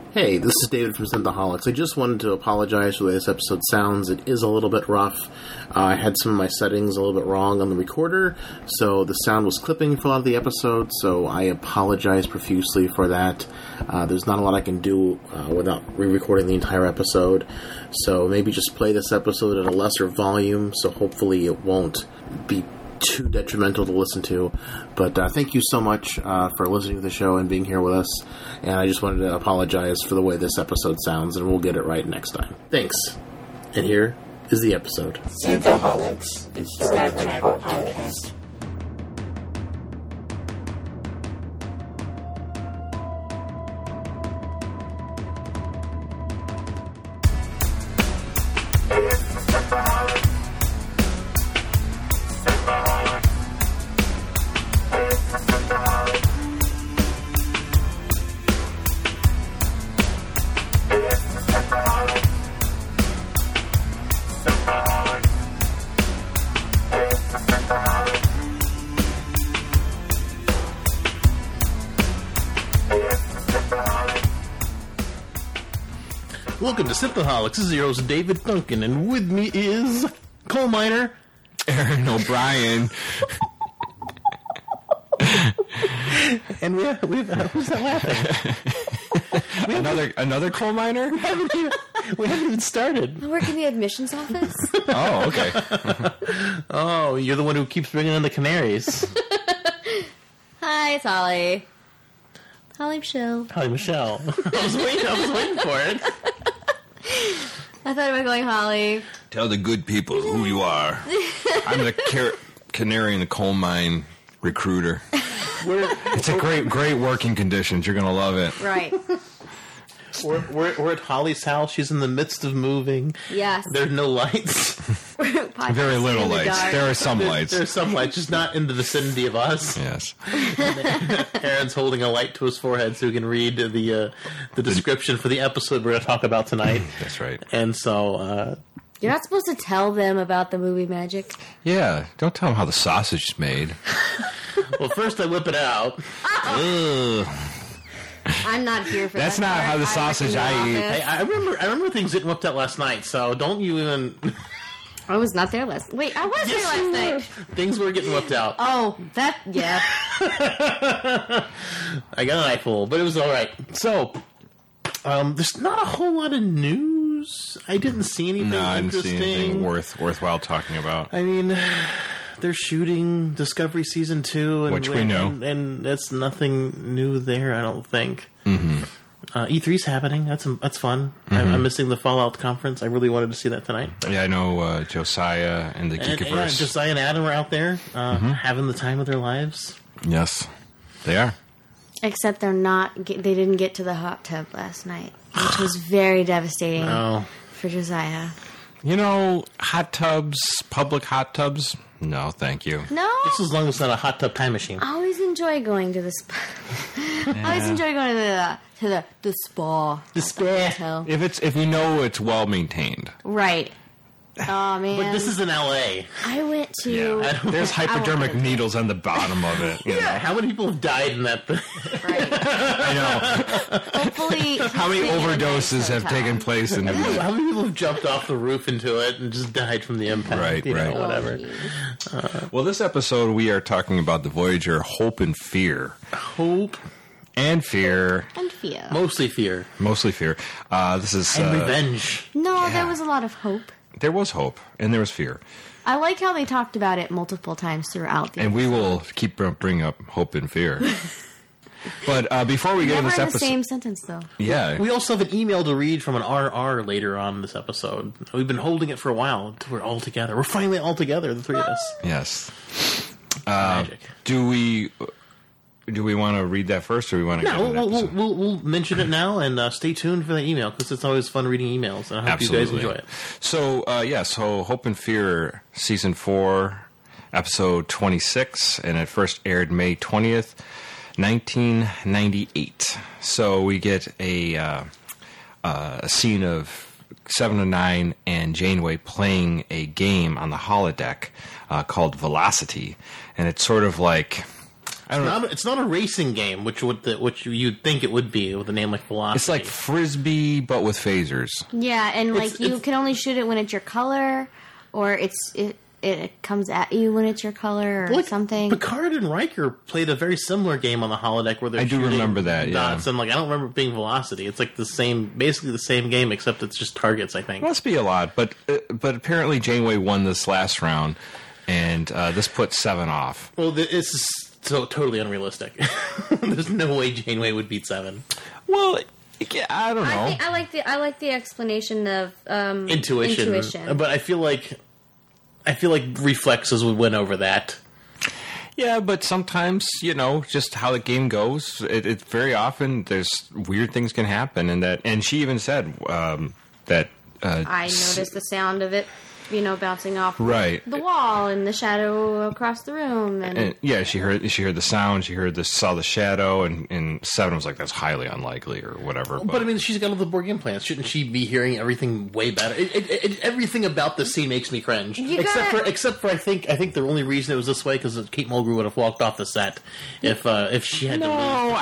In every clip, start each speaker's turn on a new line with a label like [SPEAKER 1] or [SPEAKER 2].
[SPEAKER 1] Hey, this is David from Synthaholics. I just wanted to apologize for the way this episode sounds. It is a little bit rough. I had some of my settings a little bit wrong on the recorder, so the sound was clipping for a lot of the episode, so I apologize profusely for that. There's not a lot I can do without re-recording the entire episode, so maybe just play this episode at a lesser volume, so hopefully it won't be too detrimental to listen to. But thank you so much for listening to the show and being here with us. And I just wanted to apologize for the way this episode sounds, and we'll get it right next time. Thanks. And here is the episode.
[SPEAKER 2] Synthaholics. It's the Metal Podcast.
[SPEAKER 1] Welcome to Synthaholics. This is your host, David Duncan, and with me is coal miner
[SPEAKER 3] Aaron O'Brien.
[SPEAKER 1] And we have who's that laughing?
[SPEAKER 3] Another coal miner?
[SPEAKER 1] We haven't even started.
[SPEAKER 4] I work in the admissions office.
[SPEAKER 3] Oh, okay.
[SPEAKER 1] Oh, you're the one who keeps bringing in the canaries.
[SPEAKER 4] Hi, it's Holly. Holly Michelle.
[SPEAKER 1] Hi, Michelle. I was waiting for it.
[SPEAKER 4] I thought about going Holly.
[SPEAKER 3] Tell the good people who you are. I'm the canary in the coal mine recruiter. It's a great working conditions. You're going to love it.
[SPEAKER 4] Right.
[SPEAKER 1] We're at Holly's house. She's in the midst of moving.
[SPEAKER 4] Yes.
[SPEAKER 1] There's no lights.
[SPEAKER 3] Very little lights. There are some lights.
[SPEAKER 1] There's some lights, just not in the vicinity of us.
[SPEAKER 3] Yes.
[SPEAKER 1] Aaron's holding a light to his forehead so he can read the description for the episode we're going to talk about tonight.
[SPEAKER 3] That's right.
[SPEAKER 1] And so...
[SPEAKER 4] You're not supposed to tell them about the movie magic.
[SPEAKER 3] Yeah. Don't tell them how the sausage is made.
[SPEAKER 1] well, first I whip it out.
[SPEAKER 3] Ugh.
[SPEAKER 4] I'm not here for that.
[SPEAKER 3] That's not
[SPEAKER 4] part.
[SPEAKER 3] how the sausage I eat.
[SPEAKER 1] Hey, I remember things getting whipped out last night, so don't you even...
[SPEAKER 4] I was not there last... Wait, I was there last night.
[SPEAKER 1] Things were getting whipped out.
[SPEAKER 4] Oh, that... Yeah.
[SPEAKER 1] I got an eyeful, but it was all right. So, there's not a whole lot of news. I didn't see anything
[SPEAKER 3] No, I
[SPEAKER 1] interesting.
[SPEAKER 3] didn't see anything worthwhile talking about.
[SPEAKER 1] I mean, they're shooting Discovery Season 2. And,
[SPEAKER 3] Which we know.
[SPEAKER 1] And that's nothing new there, I don't think.
[SPEAKER 3] Mm-hmm.
[SPEAKER 1] E3's happening. That's fun.
[SPEAKER 3] Mm-hmm.
[SPEAKER 1] I'm missing the Fallout conference. I really wanted to see that tonight.
[SPEAKER 3] Yeah, I know Josiah and the
[SPEAKER 1] And
[SPEAKER 3] Geekiverse.
[SPEAKER 1] Josiah and Adam are out there having the time of their lives.
[SPEAKER 3] Yes, they are.
[SPEAKER 4] Except they're not... They didn't get to the hot tub last night, which was very devastating for Josiah.
[SPEAKER 3] You know, hot tubs, public hot tubs, no, thank you.
[SPEAKER 4] No?
[SPEAKER 1] Just as long as it's not a hot tub time machine.
[SPEAKER 4] I always enjoy going to the spa. I always enjoy going to the spa.
[SPEAKER 1] The spa.
[SPEAKER 4] Hotel.
[SPEAKER 3] If you know it's well maintained.
[SPEAKER 4] Right. Oh, man.
[SPEAKER 1] But this is in L.A.
[SPEAKER 4] I went to...
[SPEAKER 3] There's hypodermic needles on the bottom of it. You know?
[SPEAKER 1] How many people have died in that?
[SPEAKER 4] Right.
[SPEAKER 3] I know.
[SPEAKER 4] Hopefully...
[SPEAKER 3] How many overdoses have taken place in
[SPEAKER 1] How many people have jumped off the roof into it and just died from the impact?
[SPEAKER 3] Right,
[SPEAKER 1] you know,
[SPEAKER 3] right.
[SPEAKER 1] Whatever.
[SPEAKER 3] Well, this episode we are talking about the Voyager Hope and Fear.
[SPEAKER 1] Hope
[SPEAKER 3] and fear.
[SPEAKER 4] And fear.
[SPEAKER 1] Mostly fear.
[SPEAKER 3] Mostly fear. This is
[SPEAKER 1] and revenge.
[SPEAKER 4] No, there was a lot of hope.
[SPEAKER 3] There was hope, and there was fear.
[SPEAKER 4] I like how they talked about it multiple times throughout the
[SPEAKER 3] And
[SPEAKER 4] episode.
[SPEAKER 3] we will keep bringing up hope and fear. But before we get into this
[SPEAKER 4] Never in
[SPEAKER 3] episode...
[SPEAKER 4] the same sentence, though.
[SPEAKER 3] Yeah.
[SPEAKER 1] We also have an email to read from an RR later on in this episode. We've been holding it for a while until we're all together. We're finally all together, the three of us.
[SPEAKER 3] Yes.
[SPEAKER 1] Magic.
[SPEAKER 3] Do we want to read that first, or we want to?
[SPEAKER 1] No, we'll mention it now, and stay tuned for that email because it's always fun reading emails, and I hope
[SPEAKER 3] Absolutely.
[SPEAKER 1] you guys enjoy it.
[SPEAKER 3] So so Hope and Fear season 4, episode 26, and it first aired May 20th, 1998. So we get a scene of Seven of Nine and Janeway playing a game on the holodeck called Velocity, and it's sort of like
[SPEAKER 1] It's not a racing game, which you'd think it would be with a name like Velocity.
[SPEAKER 3] It's like Frisbee, but with phasers.
[SPEAKER 4] Yeah, and you can only shoot it when it's your color, or it comes at you when it's your color, or something.
[SPEAKER 1] Picard and Riker played a very similar game on the holodeck where they're shooting
[SPEAKER 3] remember that,
[SPEAKER 1] dots, and I don't remember it being Velocity. It's like basically the same game, except it's just targets, I think.
[SPEAKER 3] It must be a lot, but apparently Janeway won this last round, and this put 7 off.
[SPEAKER 1] Well, this is so totally unrealistic. There's no way Janeway would beat 7.
[SPEAKER 3] Well, I don't know.
[SPEAKER 4] I like the explanation of
[SPEAKER 1] intuition, but I feel like reflexes would win over that.
[SPEAKER 3] Yeah, but sometimes, just how the game goes, it very often there's weird things can happen, and she even said that
[SPEAKER 4] I noticed the sound of it, bouncing off
[SPEAKER 3] the
[SPEAKER 4] wall and the shadow across the room, and
[SPEAKER 3] yeah, she heard the sound, saw the shadow, and 7 was like, that's highly unlikely or whatever.
[SPEAKER 1] But I mean, she's got all the board game plans. Shouldn't she be hearing everything way better? Everything about this scene makes me cringe. Except for I think the only reason it was this way because Kate Mulgrew would have walked off the set if she had to leave.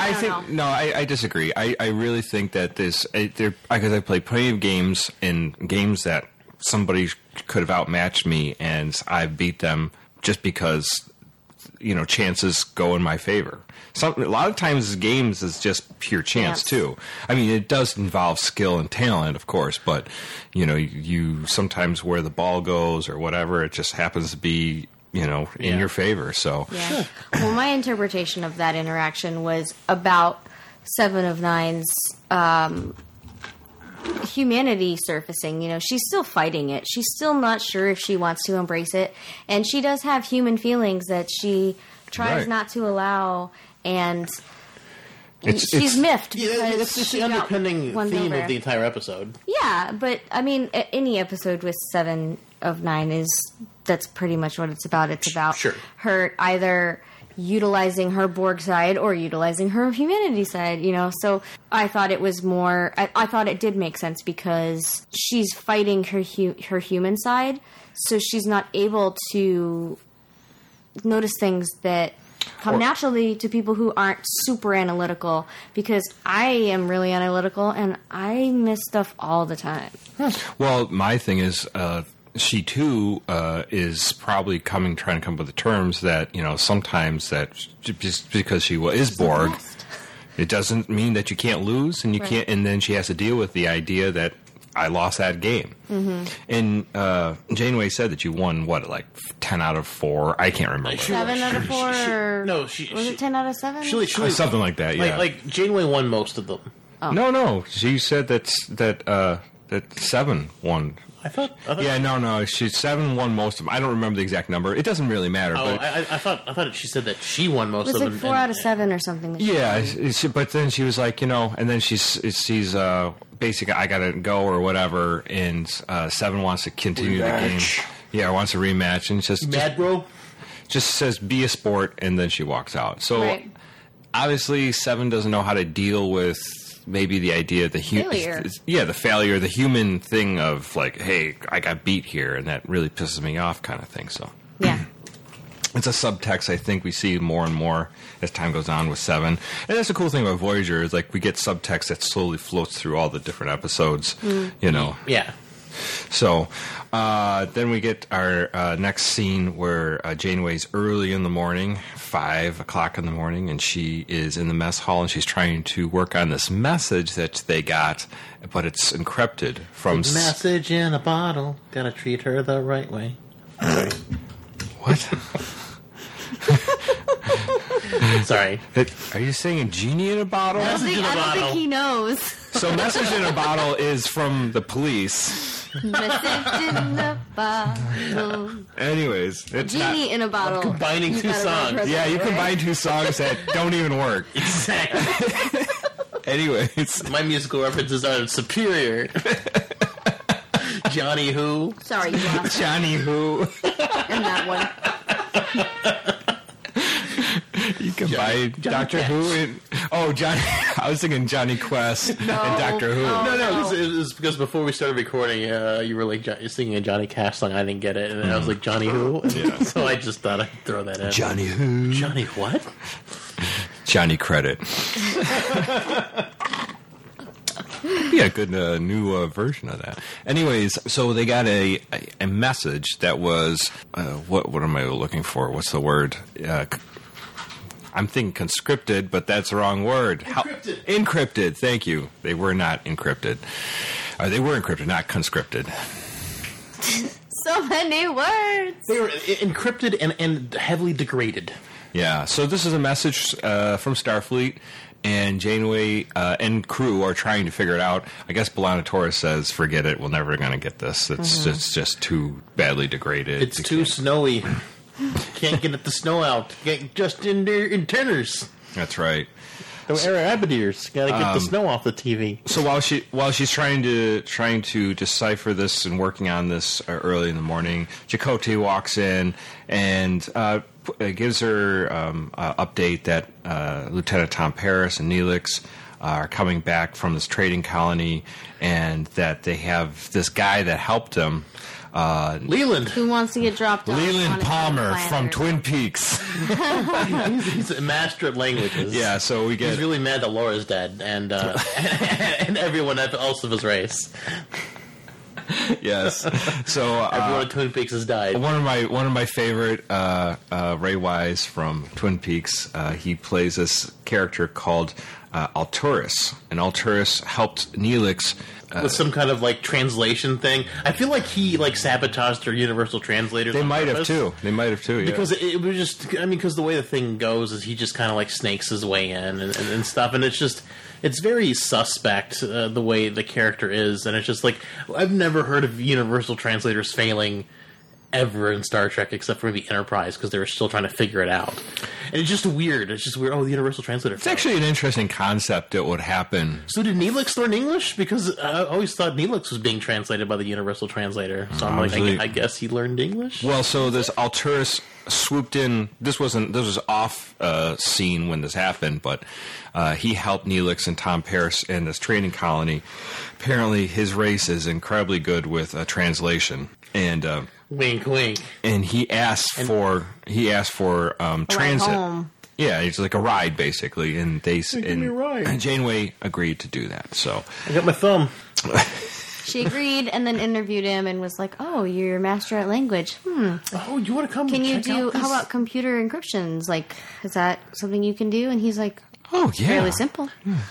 [SPEAKER 3] I disagree. I really think that this because I played plenty of games that somebody could have outmatched me, and I beat them just because chances go in my favor. A lot of times games is just pure chance too. I mean, it does involve skill and talent, of course, but you sometimes where the ball goes or whatever, it just happens to be in your favor. So
[SPEAKER 4] yeah. Well, my interpretation of that interaction was about 7 of 9's humanity surfacing. She's still fighting it. She's still not sure if she wants to embrace it, and she does have human feelings that she tries not to allow, and she's miffed.
[SPEAKER 1] Yeah, it's the underpinning theme of the entire episode.
[SPEAKER 4] Yeah, but I mean, any episode with 7 of 9 that's pretty much what it's about. It's about her either utilizing her Borg side or utilizing her humanity side, So I thought it was more. I thought it did make sense because she's fighting her human side, so she's not able to notice things that come naturally to people who aren't super analytical. Because I am really analytical and I miss stuff all the time.
[SPEAKER 3] Well, my thing is. She too is probably trying to come up with the terms that sometimes that just because she is Borg, it doesn't mean that you can't lose, and you can't. And then she has to deal with the idea that I lost that game. Mm-hmm. And Janeway said that you won 10 out of 4. I can't remember.
[SPEAKER 4] 7 out of 4. Was it 10 out of 7?
[SPEAKER 3] Something like that. Yeah,
[SPEAKER 1] like Janeway won most of them.
[SPEAKER 4] Oh.
[SPEAKER 3] No. She said that 7 won.
[SPEAKER 1] I thought.
[SPEAKER 3] Yeah, no. 7 won most of them. I don't remember the exact number. It doesn't really matter.
[SPEAKER 1] Oh, but I thought she said that she won most of them.
[SPEAKER 4] It was 4 out of 7 or something.
[SPEAKER 3] Yeah, but then she was like, and then she's basically, I gotta go or whatever, and 7 wants to continue the game. Yeah, wants a rematch, and just
[SPEAKER 1] mad bro.
[SPEAKER 3] Just says be a sport, and then she walks out. So obviously, 7 doesn't know how to deal with. Maybe the idea of the the failure, the human thing of like, hey, I got beat here, and that really pisses me off, kind of thing. So
[SPEAKER 4] yeah,
[SPEAKER 3] it's a subtext I think we see more and more as time goes on with 7, and that's the cool thing about Voyager is like we get subtext that slowly floats through all the different episodes.
[SPEAKER 1] Yeah.
[SPEAKER 3] So then we get our next scene where Janeway's early in the morning, 5 o'clock in the morning, and she is in the mess hall, and she's trying to work on this message that they got, but it's encrypted from...
[SPEAKER 1] Message in a bottle, gotta treat her the right way.
[SPEAKER 3] What?
[SPEAKER 1] Sorry.
[SPEAKER 3] Are you saying a genie in a bottle?
[SPEAKER 4] I don't think he knows.
[SPEAKER 3] So message in a bottle is from the police.
[SPEAKER 4] Message in a bottle.
[SPEAKER 3] Anyways, it's
[SPEAKER 4] genie in a bottle.
[SPEAKER 1] I'm combining 2 songs.
[SPEAKER 3] Yeah, you combine 2 songs that don't even work.
[SPEAKER 1] Exactly.
[SPEAKER 3] Anyways,
[SPEAKER 1] my musical references are superior. Johnny Who.
[SPEAKER 4] Sorry, you lost.
[SPEAKER 3] Johnny Who.
[SPEAKER 4] And that one.
[SPEAKER 3] You combine Doctor Who and Johnny. I was thinking Johnny Quest and Doctor Who.
[SPEAKER 1] No, it was because before we started recording, you were like you're singing a Johnny Cash song. I didn't get it, and then I was like Johnny Who. Yeah. So I just thought I'd throw that in.
[SPEAKER 3] Johnny Who.
[SPEAKER 1] Johnny what?
[SPEAKER 3] Johnny Credit. Be a good new version of that. Anyways, so they got a message that was what am I looking for? What's the word? I'm thinking conscripted, but that's the wrong word.
[SPEAKER 1] Encrypted.
[SPEAKER 3] Encrypted. Thank you. They were not encrypted. They were encrypted, not conscripted.
[SPEAKER 4] So many words.
[SPEAKER 1] They were encrypted and heavily degraded.
[SPEAKER 3] Yeah. So this is a message from Starfleet. And Janeway and crew are trying to figure it out. I guess B'Elanna Torres says, "Forget it. We're never going to get this. It's just too badly degraded.
[SPEAKER 1] It's too snowy. Can't get the snow out. Get just in their antennas.
[SPEAKER 3] That's right.
[SPEAKER 1] The Arabideers got to get the snow off the TV.
[SPEAKER 3] So while she's trying to decipher this and working on this early in the morning, Chakotay walks in and gives her update that Lieutenant Tom Paris and Neelix are coming back from this trading colony, and that they have this guy that helped them.
[SPEAKER 1] Leland.
[SPEAKER 4] Who wants to get dropped off?
[SPEAKER 3] Leland Palmer from Twin Peaks.
[SPEAKER 1] he's a master at languages.
[SPEAKER 3] Yeah, so we get...
[SPEAKER 1] He's really mad that Laura's dead, and and everyone else of his race.
[SPEAKER 3] Yes. So
[SPEAKER 1] everyone at Twin Peaks has died.
[SPEAKER 3] One of my favorite Ray Wise from Twin Peaks. He plays this character called Alturas, and Alturas helped Neelix
[SPEAKER 1] with some kind of like translation thing. I feel like he sabotaged their universal translators.
[SPEAKER 3] They might have too. Yeah.
[SPEAKER 1] Because it was just, because the way the thing goes is he just kind of snakes his way in and stuff, and it's very suspect the way the character is, and it's just I've never heard of universal translators failing ever in Star Trek except for the Enterprise, because they were still trying to figure it out. And it's just weird. Oh, the universal translator.
[SPEAKER 3] It's actually an interesting concept that would happen.
[SPEAKER 1] So did Neelix learn English? Because I always thought Neelix was being translated by the universal translator. So I'm I guess he learned English?
[SPEAKER 3] Well, so this Alturas swooped in. This was off scene when this happened, but he helped Neelix and Tom Paris in this trading colony. Apparently, his race is incredibly good with translation, and
[SPEAKER 1] wink, wink.
[SPEAKER 3] And he asked for transit.
[SPEAKER 4] Home.
[SPEAKER 3] Yeah, it's like a ride basically, and
[SPEAKER 1] give me a ride.
[SPEAKER 3] And Janeway agreed to do that. So
[SPEAKER 1] I got my thumb.
[SPEAKER 4] She agreed, and then interviewed him, and was like, "Oh, you're a master at language.
[SPEAKER 1] Oh, you want to come?
[SPEAKER 4] Can you do? How about computer encryptions? Is that something you can do?" And he's like,
[SPEAKER 3] "Oh, yeah,
[SPEAKER 4] fairly simple."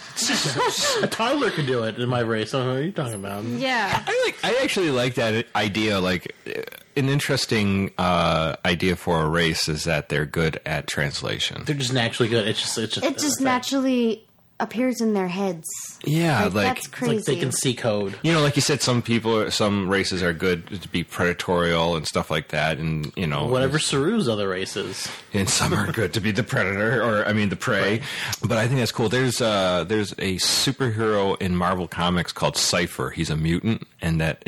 [SPEAKER 1] A toddler could do it in my race. I don't know what you're talking about.
[SPEAKER 4] Yeah,
[SPEAKER 3] I actually like that idea. An interesting idea for a race is that they're good at translation.
[SPEAKER 1] They're just naturally good. It just
[SPEAKER 4] naturally appears in their heads.
[SPEAKER 3] Yeah,
[SPEAKER 4] that's crazy.
[SPEAKER 1] They can see code.
[SPEAKER 3] Like you said, some races are good to be predatorial and stuff like that, and
[SPEAKER 1] whatever Saru's other races.
[SPEAKER 3] And some are good to be the predator, the prey. Right. But I think that's cool. There's a superhero in Marvel Comics called Cypher. He's a mutant, and that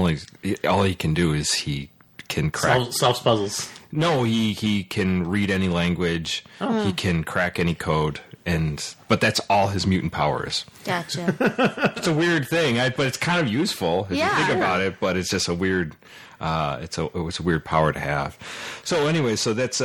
[SPEAKER 3] all he can do is he can crack
[SPEAKER 1] solves puzzles.
[SPEAKER 3] No, he can read any language. Oh. He can crack any code. But that's all his mutant powers.
[SPEAKER 4] Gotcha.
[SPEAKER 3] It's a weird thing, but it's kind of useful if you think about it. But it's just a weird. It was a weird power to have. So anyway, that's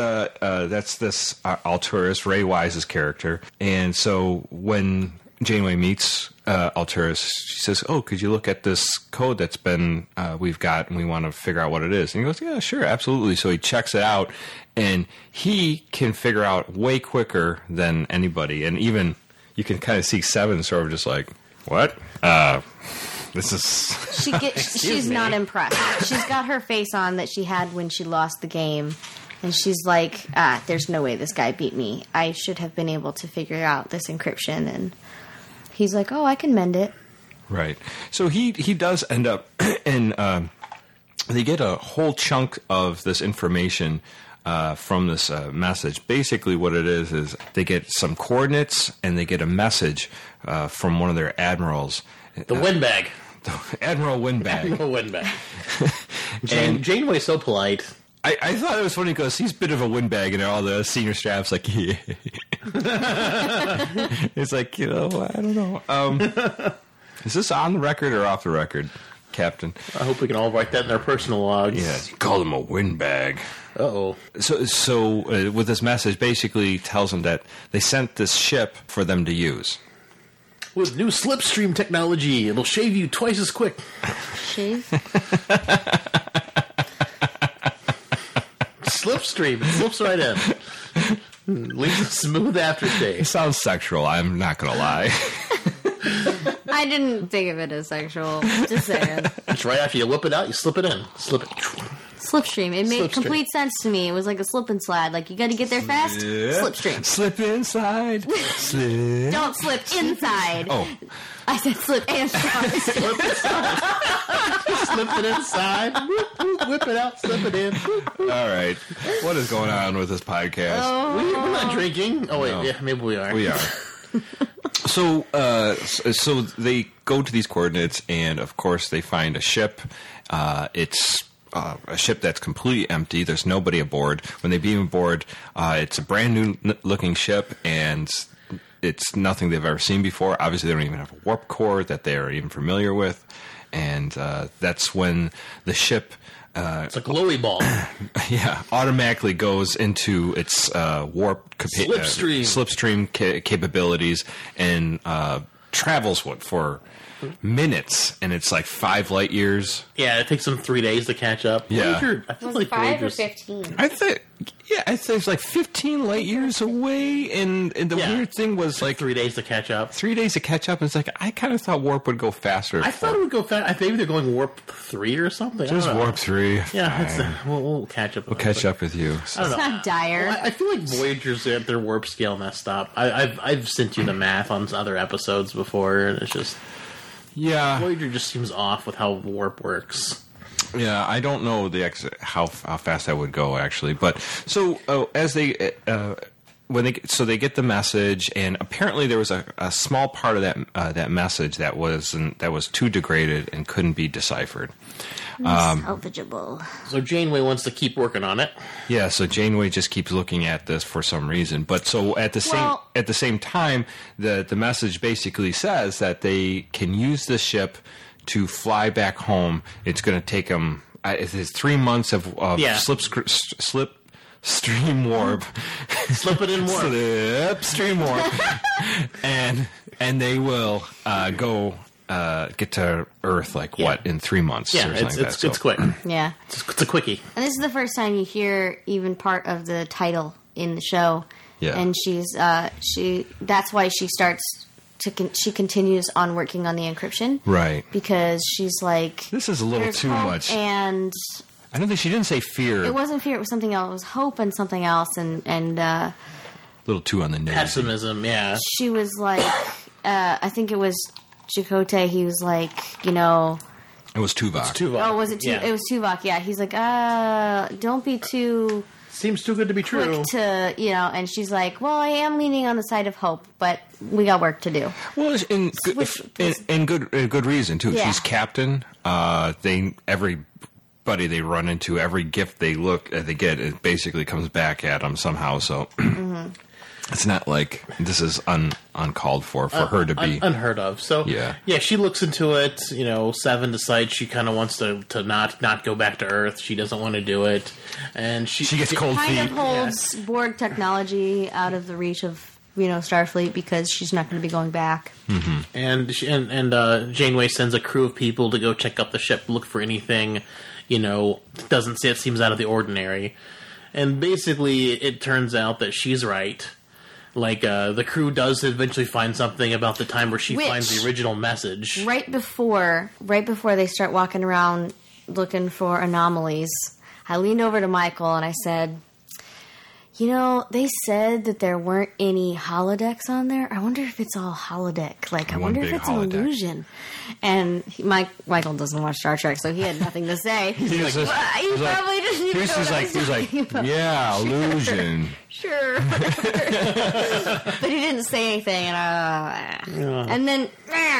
[SPEAKER 3] this Alturas, Ray Wise's character, and so when Janeway meets Alturas, she says, "Oh, could you look at this code that's been we've got, and we want to figure out what it is?" And he goes, "Yeah, sure, absolutely." So he checks it out, and he can figure out way quicker than anybody. And even you can kind of see Seven sort of just like, "What? This is."
[SPEAKER 4] She's not impressed. She's got her face on that she had when she lost the game. And she's like, there's no way this guy beat me. I should have been able to figure out this encryption. And he's like, oh, I can mend it.
[SPEAKER 3] Right. So he does end up, and they get a whole chunk of this information from this message. Basically what it is they get some coordinates, and they get a message from one of their admirals.
[SPEAKER 1] The Windbag.
[SPEAKER 3] Admiral Windbag.
[SPEAKER 1] Admiral Windbag. Janeway's so polite.
[SPEAKER 3] I thought it was funny because he's a bit of a windbag, and all the senior staff's like, yeah. It's like, I don't know. Is this on the record or off the record? Captain.
[SPEAKER 1] I hope we can all write that in our personal logs.
[SPEAKER 3] Yeah, you call him a windbag.
[SPEAKER 1] Uh-oh.
[SPEAKER 3] So with this message, basically tells them that they sent this ship for them to use.
[SPEAKER 1] With new slipstream technology, it'll shave you twice as quick.
[SPEAKER 4] Shave?
[SPEAKER 1] Slipstream. It slips right in. Leaves a smooth aftertaste.
[SPEAKER 3] It sounds sexual, I'm not going to lie.
[SPEAKER 4] I didn't think of it as sexual. Just saying.
[SPEAKER 1] It's right after you whip it out, you slip it in. Slip it.
[SPEAKER 4] Slipstream. It made
[SPEAKER 1] Slipstream.
[SPEAKER 4] complete sense to me. It was like a slip and slide. Like, you got to get there fast. Slipstream.
[SPEAKER 3] Slip inside. Slip.
[SPEAKER 4] Don't slip inside.
[SPEAKER 3] Oh.
[SPEAKER 4] I said slip and slide.
[SPEAKER 1] Slip inside. Slip it inside. Whip it out, slip it in.
[SPEAKER 3] All right. What is going on with this podcast?
[SPEAKER 1] We're not drinking. Oh, wait.
[SPEAKER 3] No.
[SPEAKER 1] Yeah, maybe we are.
[SPEAKER 3] We are. So they go to these coordinates, and of course they find a ship. It's a ship that's completely empty. There's nobody aboard. When they beam aboard, it's a brand new looking ship, and it's nothing they've ever seen before. Obviously, they don't even have a warp core that they are even familiar with, and that's when the ship.
[SPEAKER 1] It's a glowy ball.
[SPEAKER 3] Yeah, automatically goes into its warp slipstream capabilities and travels for minutes, and it's like 5 light years.
[SPEAKER 1] Yeah, it takes them 3 days to catch up.
[SPEAKER 3] Yeah.
[SPEAKER 1] I feel like
[SPEAKER 4] 5 or
[SPEAKER 1] Voyager's
[SPEAKER 4] 15.
[SPEAKER 3] I think it's like 15 light years away, and the weird thing was like
[SPEAKER 1] 3 days to catch up.
[SPEAKER 3] 3 days to catch up. And it's like I kind of thought warp would go faster.
[SPEAKER 1] I thought it would go fast. Maybe they're going warp 3 or something.
[SPEAKER 3] Just warp 3.
[SPEAKER 1] Yeah, we'll catch up.
[SPEAKER 3] We'll catch up with you.
[SPEAKER 1] I don't know.
[SPEAKER 4] It's not dire.
[SPEAKER 1] Well, I feel like Voyager's at their warp scale messed up. I've sent you the math on other episodes before, and it's just Voyager just seems off with how warp works.
[SPEAKER 3] Yeah, I don't know how fast that would go actually, but so as they they get the message, and apparently there was a small part of that message that was too degraded and couldn't be deciphered.
[SPEAKER 4] Salvageable.
[SPEAKER 1] So Janeway wants to keep working on it.
[SPEAKER 3] Yeah, so Janeway just keeps looking at this for some reason. But so at the same time, the message basically says that they can use this ship to fly back home. It's going to take them. It's 3 months of slipstream warp.
[SPEAKER 1] Slip it in warp.
[SPEAKER 3] Slipstream warp, and they will go. Get to Earth in 3 months?
[SPEAKER 1] Yeah,
[SPEAKER 3] or something
[SPEAKER 1] it's quick.
[SPEAKER 4] Yeah,
[SPEAKER 1] it's a quickie.
[SPEAKER 4] And this is the first time you hear even part of the title in the show.
[SPEAKER 3] Yeah,
[SPEAKER 4] and that's why she starts she continues on working on the encryption,
[SPEAKER 3] right?
[SPEAKER 4] Because she's like,
[SPEAKER 3] this is a little too much.
[SPEAKER 4] And
[SPEAKER 3] I don't think she didn't say fear.
[SPEAKER 4] It wasn't fear. It was something else. It was hope and something else, and a
[SPEAKER 3] little too on the nose.
[SPEAKER 1] Pessimism. Yeah,
[SPEAKER 4] she was like, I think it was Chakotay. He was like, it
[SPEAKER 3] was Tuvok.
[SPEAKER 4] Oh, was it? It was Tuvok. Yeah, he's like, don't be too.
[SPEAKER 1] Seems too good to be true.
[SPEAKER 4] And she's like, well, I am leaning on the side of hope, but we got work to do.
[SPEAKER 3] Well, in good reason too. Yeah. She's captain. Everybody they run into, every gift they get, it basically comes back at them somehow. So. Mm-hmm. It's not like this is uncalled for her to be
[SPEAKER 1] unheard of. So yeah, she looks into it. Seven decides she kind of wants to not go back to Earth. She doesn't want to do it, and she
[SPEAKER 3] gets cold feet.
[SPEAKER 4] Kind of holds Borg technology out of the reach of Starfleet because she's not going to be going back.
[SPEAKER 3] Mm-hmm.
[SPEAKER 1] And Janeway sends a crew of people to go check out the ship, look for anything seems out of the ordinary, and basically it turns out that she's right. Like, the crew does eventually find something about the time where she finds the original message. Right before
[SPEAKER 4] they start walking around looking for anomalies, I leaned over to Michael and I said, they said that there weren't any holodecks on there. I wonder if it's all holodeck. Like, I wonder if it's an illusion. And Michael doesn't watch Star Trek, so he had nothing to say.
[SPEAKER 3] He's like, yeah, illusion.
[SPEAKER 4] Sure. But he didn't say anything. And then...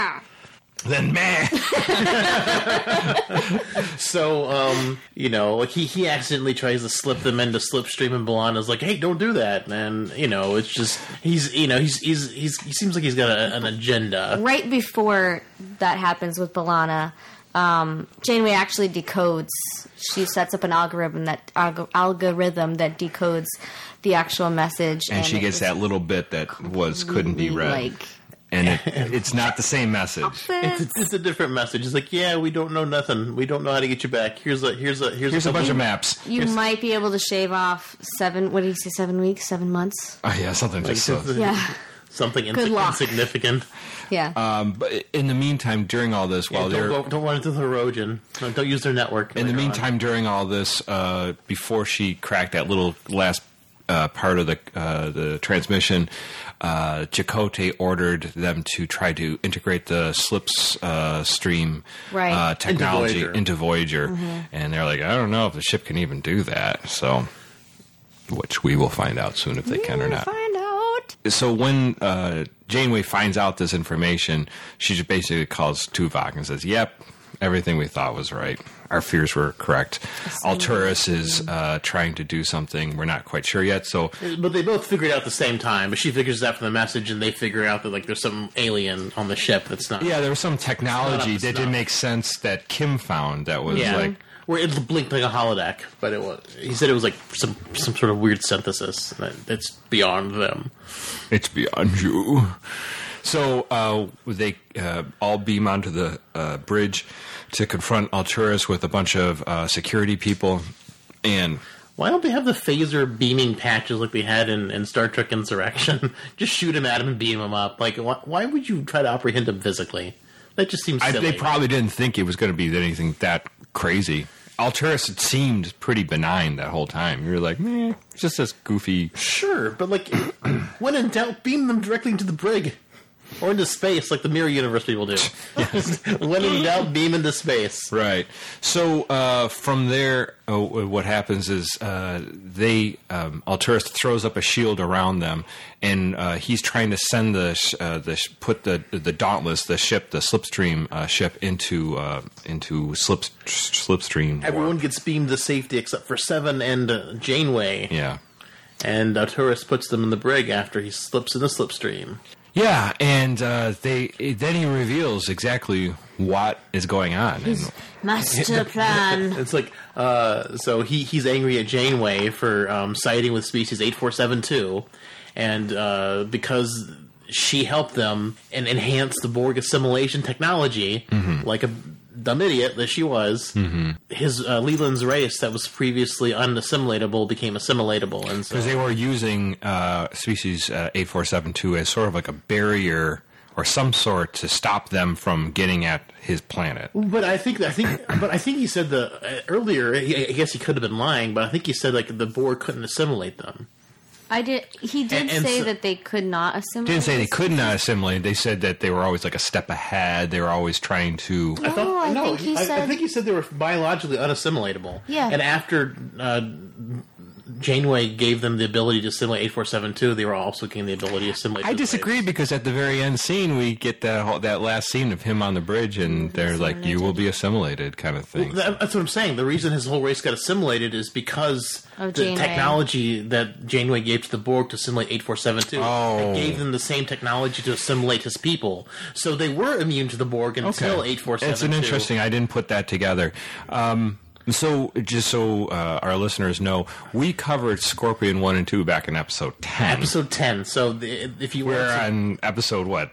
[SPEAKER 1] So, he accidentally tries to slip them into Slipstream, and B'Elanna's like, "Hey, don't do that." And it's just he seems like he's got an agenda.
[SPEAKER 4] Right before that happens with B'Elanna, Janeway actually decodes. She sets up an algorithm that decodes the actual message,
[SPEAKER 3] and she gets that little bit that couldn't be read. And it's not the same message.
[SPEAKER 1] It's a different message. It's like, yeah, we don't know nothing. We don't know how to get you back. Here's a
[SPEAKER 3] bunch of maps.
[SPEAKER 4] You might be able to shave off 7. What did he say? 7 weeks, 7 months.
[SPEAKER 3] Oh yeah, something like so.
[SPEAKER 4] Yeah,
[SPEAKER 1] something insignificant.
[SPEAKER 4] Yeah.
[SPEAKER 3] But in the meantime, during all this, while
[SPEAKER 1] don't run into the Rojan. Don't use their network.
[SPEAKER 3] In the meantime, during all this, before she cracked that little last part of the transmission, Chakotay ordered them to try to integrate the slipstream technology into Voyager. Mm-hmm. And they're like, I don't know if the ship can even do that. So, which we will find out soon if they can or not.
[SPEAKER 4] Find out.
[SPEAKER 3] So when Janeway finds out this information, she just basically calls Tuvok and says, "Yep, everything we thought was right. Our fears were correct. Alturas is trying to do something. We're not quite sure yet."
[SPEAKER 1] But they both figure it out at the same time. But she figures it out from the message, and they figure out that there's some alien on the ship that's not.
[SPEAKER 3] Yeah, there was some technology that didn't make sense that Kim found. That was
[SPEAKER 1] where it blinked like a holodeck, but he said it was like some sort of weird synthesis that's beyond them.
[SPEAKER 3] It's beyond you. So they all beam onto the bridge to confront Alturas with a bunch of security people. And
[SPEAKER 1] why don't they have the phaser beaming patches like they had in Star Trek Insurrection? Just shoot him at him and beam him up. Like, why would you try to apprehend him physically? That just seems silly.
[SPEAKER 3] They probably didn't think it was going to be anything that crazy. Alturas had seemed pretty benign that whole time. You were like, meh, it's just this goofy...
[SPEAKER 1] Sure, but when in doubt, beam them directly into the brig. Or into space, like the Mirror Universe people do. When in doubt, beam into space.
[SPEAKER 3] Right. So from there, what happens is Alturas throws up a shield around them, and he's trying to send put the Dauntless, the Slipstream ship into Slipstream.
[SPEAKER 1] Everyone gets beamed to safety except for Seven and Janeway.
[SPEAKER 3] Yeah.
[SPEAKER 1] And Alturas puts them in the brig after he slips in the Slipstream.
[SPEAKER 3] Yeah, and then he reveals exactly what is going on.
[SPEAKER 4] His master plan.
[SPEAKER 1] It's like, so he's angry at Janeway for siding with species 8472, and because she helped them and enhance the Borg assimilation technology, like a dumb idiot that she was, his Leland's race that was previously unassimilatable became assimilatable.
[SPEAKER 3] Because they were using species 8472 as sort of like a barrier or some sort to stop them from getting at his planet.
[SPEAKER 1] But I think he said earlier. I guess he could have been lying, but I think he said the Borg couldn't assimilate them.
[SPEAKER 4] He did say that they could not assimilate.
[SPEAKER 3] Didn't say they could not assimilate. They said that they were always like a step ahead. They were always trying to.
[SPEAKER 1] I think he said they were biologically unassimilatable.
[SPEAKER 4] Yeah.
[SPEAKER 1] And after Janeway gave them the ability to assimilate 8472, they were also getting the ability to assimilate.
[SPEAKER 3] I disagree because at the very end scene, we get that last scene of him on the bridge, and they're like, "You will be assimilated," kind of thing.
[SPEAKER 1] Well, that's what I'm saying. The reason his whole race got assimilated is because of the technology that Janeway gave to the Borg to assimilate 8472. It gave them the same technology to assimilate his people, so they were immune to the Borg until 8472.
[SPEAKER 3] It's an interesting. I didn't put that together. So, just so our listeners know, we covered Scorpion 1 and 2 back in episode 10.
[SPEAKER 1] Episode 10. So, if you
[SPEAKER 3] were on episode, what?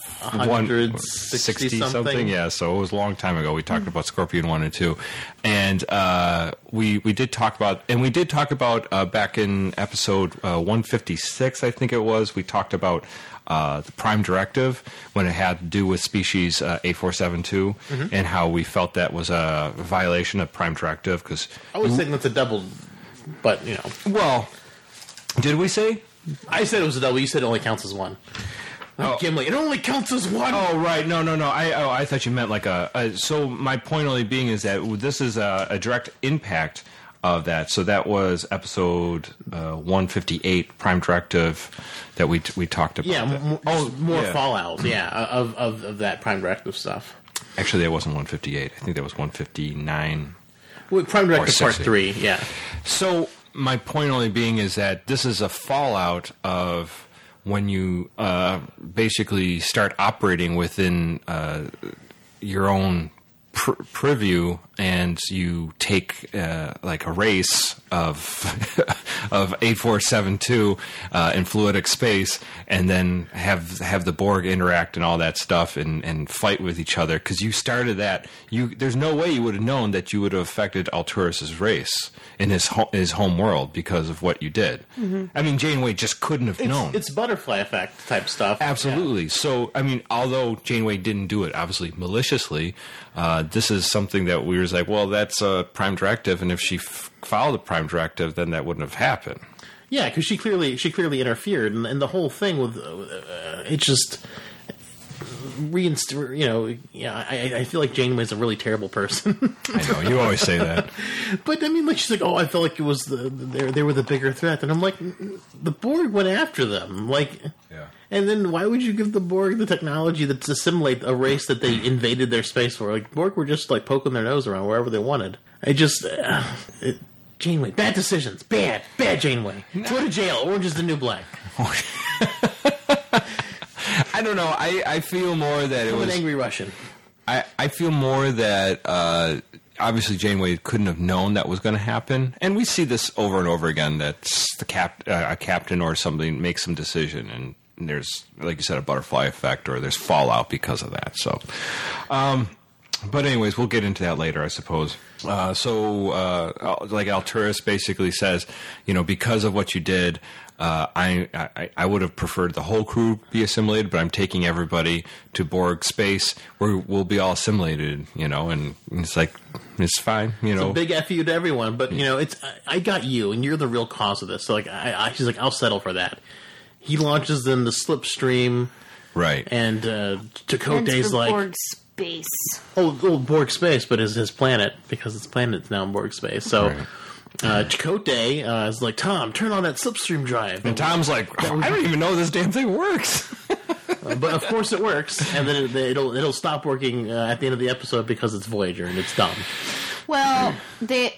[SPEAKER 1] 160 something?
[SPEAKER 3] Yeah, so it was a long time ago. We talked about Scorpion 1 and 2. And we did talk about, back in episode 156, I think it was, we talked about the Prime Directive when it had to do with species 8472 and how we felt that was a violation of Prime Directive. Cause
[SPEAKER 1] I was saying that's a double, but,
[SPEAKER 3] Well, did we say?
[SPEAKER 1] I said it was a double. You said it only counts as one. Gimli, it only counts as one.
[SPEAKER 3] Oh, right. No. I thought you meant like so my point only being is that this is a direct impact of that. So that was episode 158, Prime Directive, that we talked about.
[SPEAKER 1] Yeah, more fallout. Yeah, of that Prime Directive stuff.
[SPEAKER 3] Actually, that wasn't 158. I think that was 159.
[SPEAKER 1] Well, Prime Directive Part 3. Yeah.
[SPEAKER 3] So my point only being is that this is a fallout of when you basically start operating within your own preview and you take like a race of of 8472 in fluidic space, and then have the Borg interact and all that stuff and fight with each other, because you started that. There's no way you would have known that you would have affected Alturas' race in his home world because of what you did. Mm-hmm. I mean, Janeway just couldn't have known.
[SPEAKER 1] It's butterfly effect type stuff.
[SPEAKER 3] Absolutely. Yeah. So, I mean, although Janeway didn't do it obviously maliciously, this is something that we were like, well, that's a prime directive, and if she followed the prime directive, then that wouldn't have happened. Yeah,
[SPEAKER 1] because she clearly interfered, and the whole thing with it just I feel like Janeway's a really terrible person.
[SPEAKER 3] I know, you always say that,
[SPEAKER 1] but I mean, like, she's like, oh, I felt like it was they were the bigger threat, and I'm like, the Borg went after them, like, yeah. And then why would you give the Borg the technology to assimilate a race that they invaded their space for? Like, Borg were just like poking their nose around wherever they wanted. Janeway, bad decisions, bad Janeway. Go to jail. Orange is the new black.
[SPEAKER 3] I don't know. I feel more that it was
[SPEAKER 1] an angry Russian.
[SPEAKER 3] I feel more that obviously Janeway couldn't have known that was going to happen, and we see this over and over again. That's a captain or something makes some decision, and there's, like you said, a butterfly effect, or there's fallout because of that. So, but anyways, we'll get into that later, I suppose. Like Alturas basically says, because of what you did, I would have preferred the whole crew be assimilated, but I'm taking everybody to Borg space where we'll be all assimilated, and it's like, it's fine,
[SPEAKER 1] It's a big F you to everyone, but, I got you, and you're the real cause of this. So, like, she's like, I'll settle for that. He launches them the slipstream.
[SPEAKER 3] Right.
[SPEAKER 1] And Chakotay's like...
[SPEAKER 4] Borg space.
[SPEAKER 1] Oh, Borg space, but his planet, because its planet's now in Borg space. So... Right. Chakotay is like, Tom, turn on that slipstream drive.
[SPEAKER 3] And Tom's like, I don't even know this damn thing works.
[SPEAKER 1] But of course it works, and then it'll stop working at the end of the episode because it's Voyager and it's dumb.
[SPEAKER 4] Well, the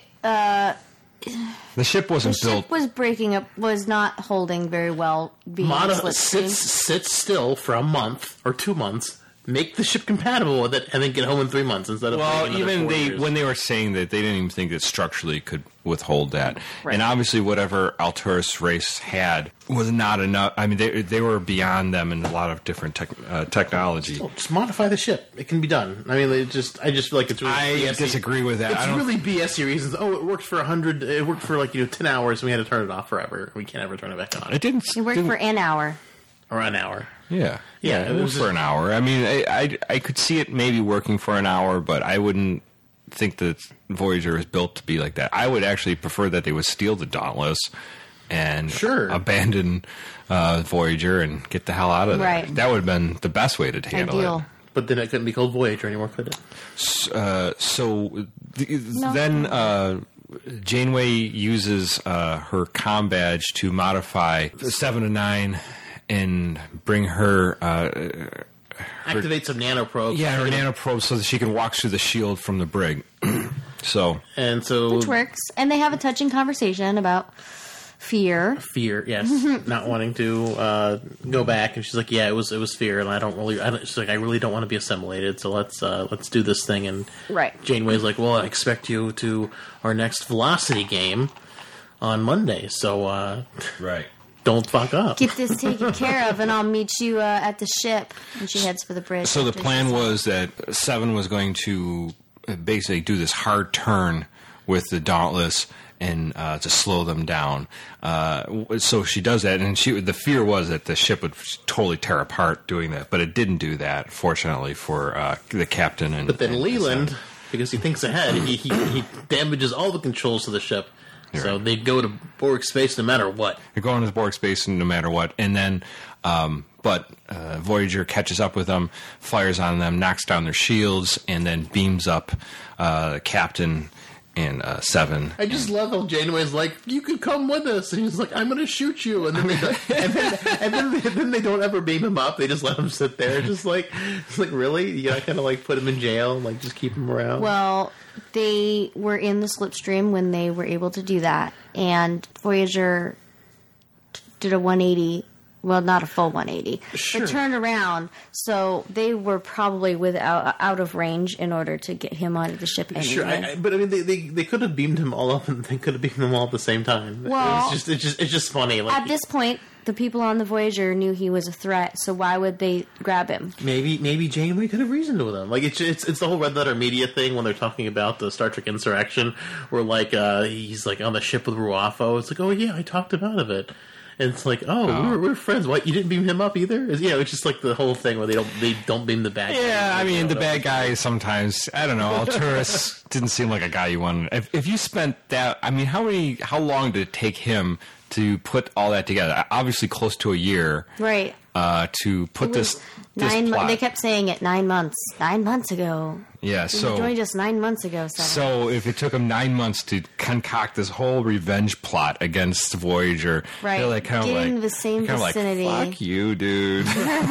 [SPEAKER 3] ship wasn't built. The ship
[SPEAKER 4] was breaking up, was not holding very well.
[SPEAKER 1] Sits still for a month or 2 months. Make the ship compatible with it, and then get home in 3 months instead of.
[SPEAKER 3] Well, even when they were saying that, they didn't even think that structurally could withhold that, right. And obviously, whatever Alturas race had was not enough. I mean, they were beyond them in a lot of different technology.
[SPEAKER 1] Just modify the ship; it can be done. I mean, I just feel like it's really.
[SPEAKER 3] I disagree with that.
[SPEAKER 1] It's really BS reasons. Oh, it worked for 100. It worked for 10 hours, and we had to turn it off forever. We can't ever turn it back on.
[SPEAKER 3] It didn't.
[SPEAKER 4] It worked for an hour.
[SPEAKER 1] Or an hour.
[SPEAKER 3] Yeah, it was for an hour. I mean, I could see it maybe working for an hour, but I wouldn't think that Voyager is built to be like that. I would actually prefer that they would steal the Dauntless and abandon Voyager and get the hell out of there.
[SPEAKER 4] Right.
[SPEAKER 3] That would have been the best way to handle it.
[SPEAKER 1] But then it couldn't be called Voyager anymore, could it?
[SPEAKER 3] Then Janeway uses her comm badge to modify 7 to 9 and bring her...
[SPEAKER 1] activate some nanoprobes.
[SPEAKER 3] Yeah, her nanoprobes so that she can walk through the shield from the brig.
[SPEAKER 4] Which works. And they have a touching conversation about fear.
[SPEAKER 1] Fear, yes. Not wanting to go back. And she's like, yeah, it was fear, and she's like, I really don't want to be assimilated, so let's do this thing. And
[SPEAKER 4] right.
[SPEAKER 1] Janeway's like, well, I expect you to our next Velocity game on Monday, so
[SPEAKER 3] right.
[SPEAKER 1] Don't fuck up.
[SPEAKER 4] Get this taken care of, and I'll meet you at the ship. And she heads for the bridge.
[SPEAKER 3] So the plan was that Seven was going to basically do this hard turn with the Dauntless and to slow them down. So she does that, and the fear was that the ship would totally tear apart doing that, but it didn't do that, fortunately, for the captain.
[SPEAKER 1] But then Leland, because he thinks ahead, he damages all the controls to the ship. So they'd go to Borg space no matter what.
[SPEAKER 3] They're going to Borg space no matter what. And then, but Voyager catches up with them, fires on them, knocks down their shields, and then beams up Captain and Seven.
[SPEAKER 1] I just love how Janeway's like, you can come with us. And he's like, I'm going to shoot you. And then they don't ever beam him up. They just let him sit there. It's like, really? You gotta kind of like put him in jail and like just keep him around?
[SPEAKER 4] Well, they were in the slipstream when they were able to do that. And Voyager did a 180 Well, not a full 180.
[SPEAKER 1] Sure.
[SPEAKER 4] But turned around, so they were probably out of range in order to get him onto the ship anyway.
[SPEAKER 1] Sure, but I mean, they could have beamed him all up, and they could have beamed them all at the same time.
[SPEAKER 4] Well,
[SPEAKER 1] it's just funny. Like,
[SPEAKER 4] at this point, the people on the Voyager knew he was a threat, so why would they grab him?
[SPEAKER 1] Maybe Janeway could have reasoned with him. Like, it's the whole Red Letter Media thing when they're talking about the Star Trek Insurrection, where like he's like on the ship with Ruafo. It's like, oh yeah, I talked him out of it. And it's like, we're friends. What, you didn't beam him up either? It's just like the whole thing where they don't beam the bad guy.
[SPEAKER 3] Yeah, I mean, the bad guy sometimes, I don't know, Alturas didn't seem like a guy you wanted. If you spent that, I mean, how long did it take him to put all that together? Obviously close to a year.
[SPEAKER 4] Right.
[SPEAKER 3] To put this plot.
[SPEAKER 4] They kept saying it 9 months. 9 months ago.
[SPEAKER 3] Yeah,
[SPEAKER 4] so... He joined us 9 months ago.
[SPEAKER 3] So if it took him 9 months to concoct this whole revenge plot against Voyager...
[SPEAKER 4] Right,
[SPEAKER 3] they're like,
[SPEAKER 4] getting the same vicinity.
[SPEAKER 3] Like, fuck you, dude.